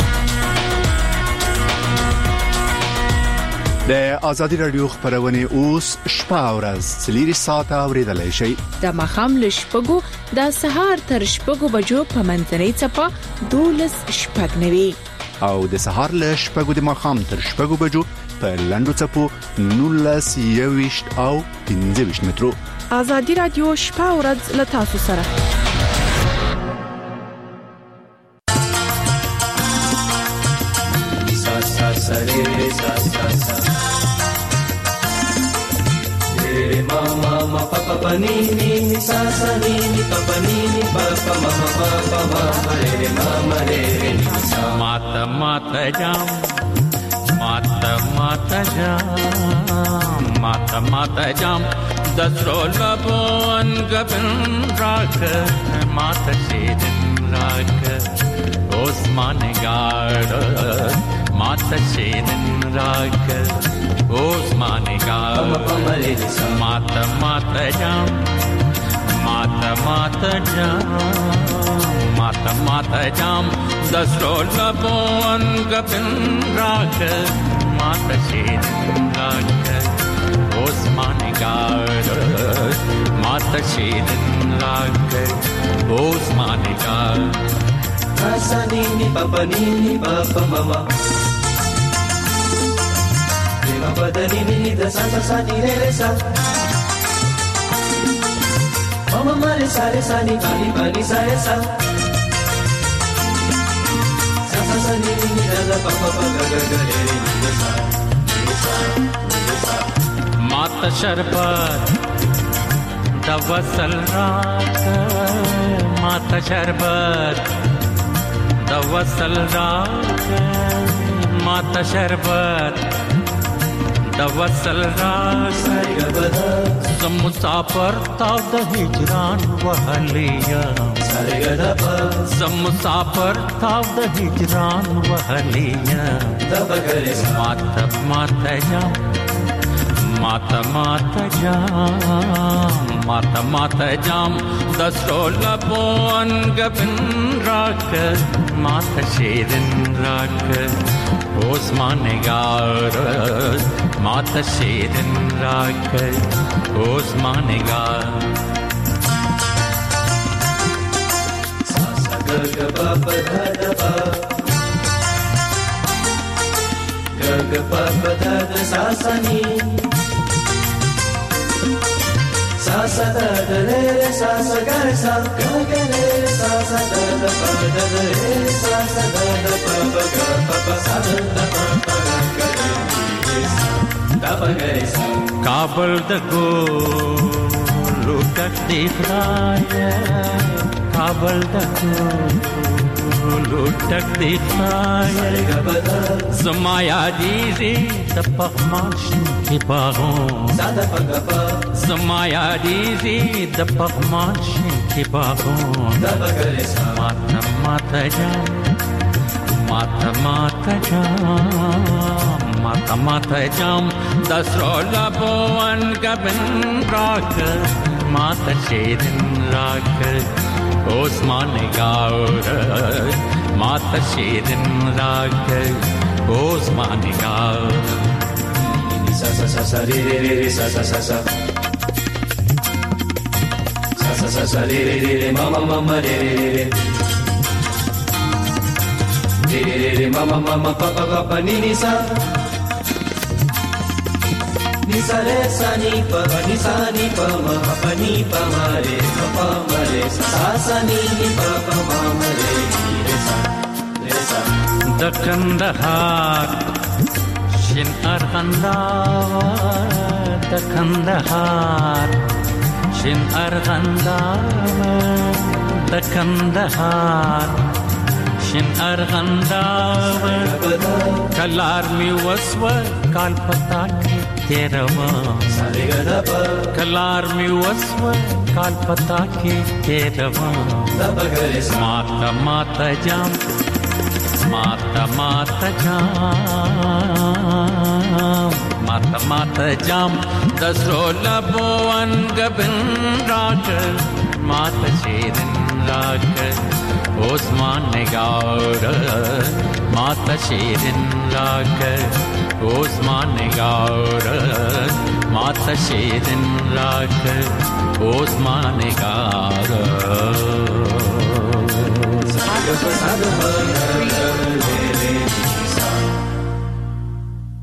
د ازادي رادیو خبرونه اوس شپه او ورځ سلیری ساعت اوریدلای شي د مخام لشپګو د سهار تر شپګو بجو په منځنۍ چپا دولس شپږ نوي او د سهار له شپږو د مخام تر شپږو بجو په لندو چپو نولس یويشت او پنځه ویشت مترو ازادي رادیو شپه او ورځ له تاسو سره سا سا سره سا سا سا ما ما ما pa pa pa ni ni ni sa sa ni ni pa pa ni ni pa pa ma ma pa pa ma ma re ma ma re ni sa mata mata jam mata mata jam mata mata jam dasro labon gabin rak mata shedin rak osman gard mata shedin rak osman gard mata mata jam mata mata jam mata mata jam dasro labon gabin rak mata shedin rak osman gard mata shedin rak osman gard sa ni ni pa pa ni ni pa pa ma ma ma pa da ni ni da sa sa sa ni re re sa ma ma ma re sa re sa ni pa ni pa ni sa re sa sa sa sa ni ni da da pa pa pa ga ga ga re re ni da sa ni sa ni sa mata sharbat da wasal raat mata sharbat da wasal raat mata sharbat da wasal raat zam musafir ta da hijran wahliya zam musafir ta da hijran wahliya mata mata jam mata mata jam mata mata jam dasro labon gabin rak mata shedin rak osman gard mata shedin rak osman gard sa sa ga ga pa pa da da pa ga ga pa pa da da sa sa ni sa sa da da re re sa sa ga re sa ga ga re sa sa da da pa da da re sa sa da da pa pa ga pa pa sa da da pa pa ga ga re da pa ga re sa kabul da go lutak dikhaya kabul da go lutak dikhaya zamaya dizi da pakhmash ki bagon sada pa ga pa zamaya dizi da pakhmash ki bagon da pa ga re sa mata mata jam mata mata jam mata mata jam dasro labon gabin rak mata shedin rak osman gard mata shedin rak osman gard sa sa sa re re re re sa sa sa sa sa sa sa sa re re re re ma ma ma ma re re re re re re re re ma ma ma ma pa pa pa pa ni ni sa ni sa re sa ni pa ni sa ni pa ma pa ni pa ma re pa pa ma re sa sa ni ni pa pa ma ma re re sa re sa د کندهار شین ارغنداور د کندهار شین ارغنداور د کندهار شین ارغنداور کلار می وسو کال پتا کې تیروا کلار می وسو کال پتا کې تیروا ماتا ماتا جام ماتا ماتا جام ماتا ماتا جام دسرو لبوان گبن راکر ماتا شیرن راکر عثمان نگار ماتا شیرن راکر عثمان نگار ماتا شیرن راکر عثمان نگار Sada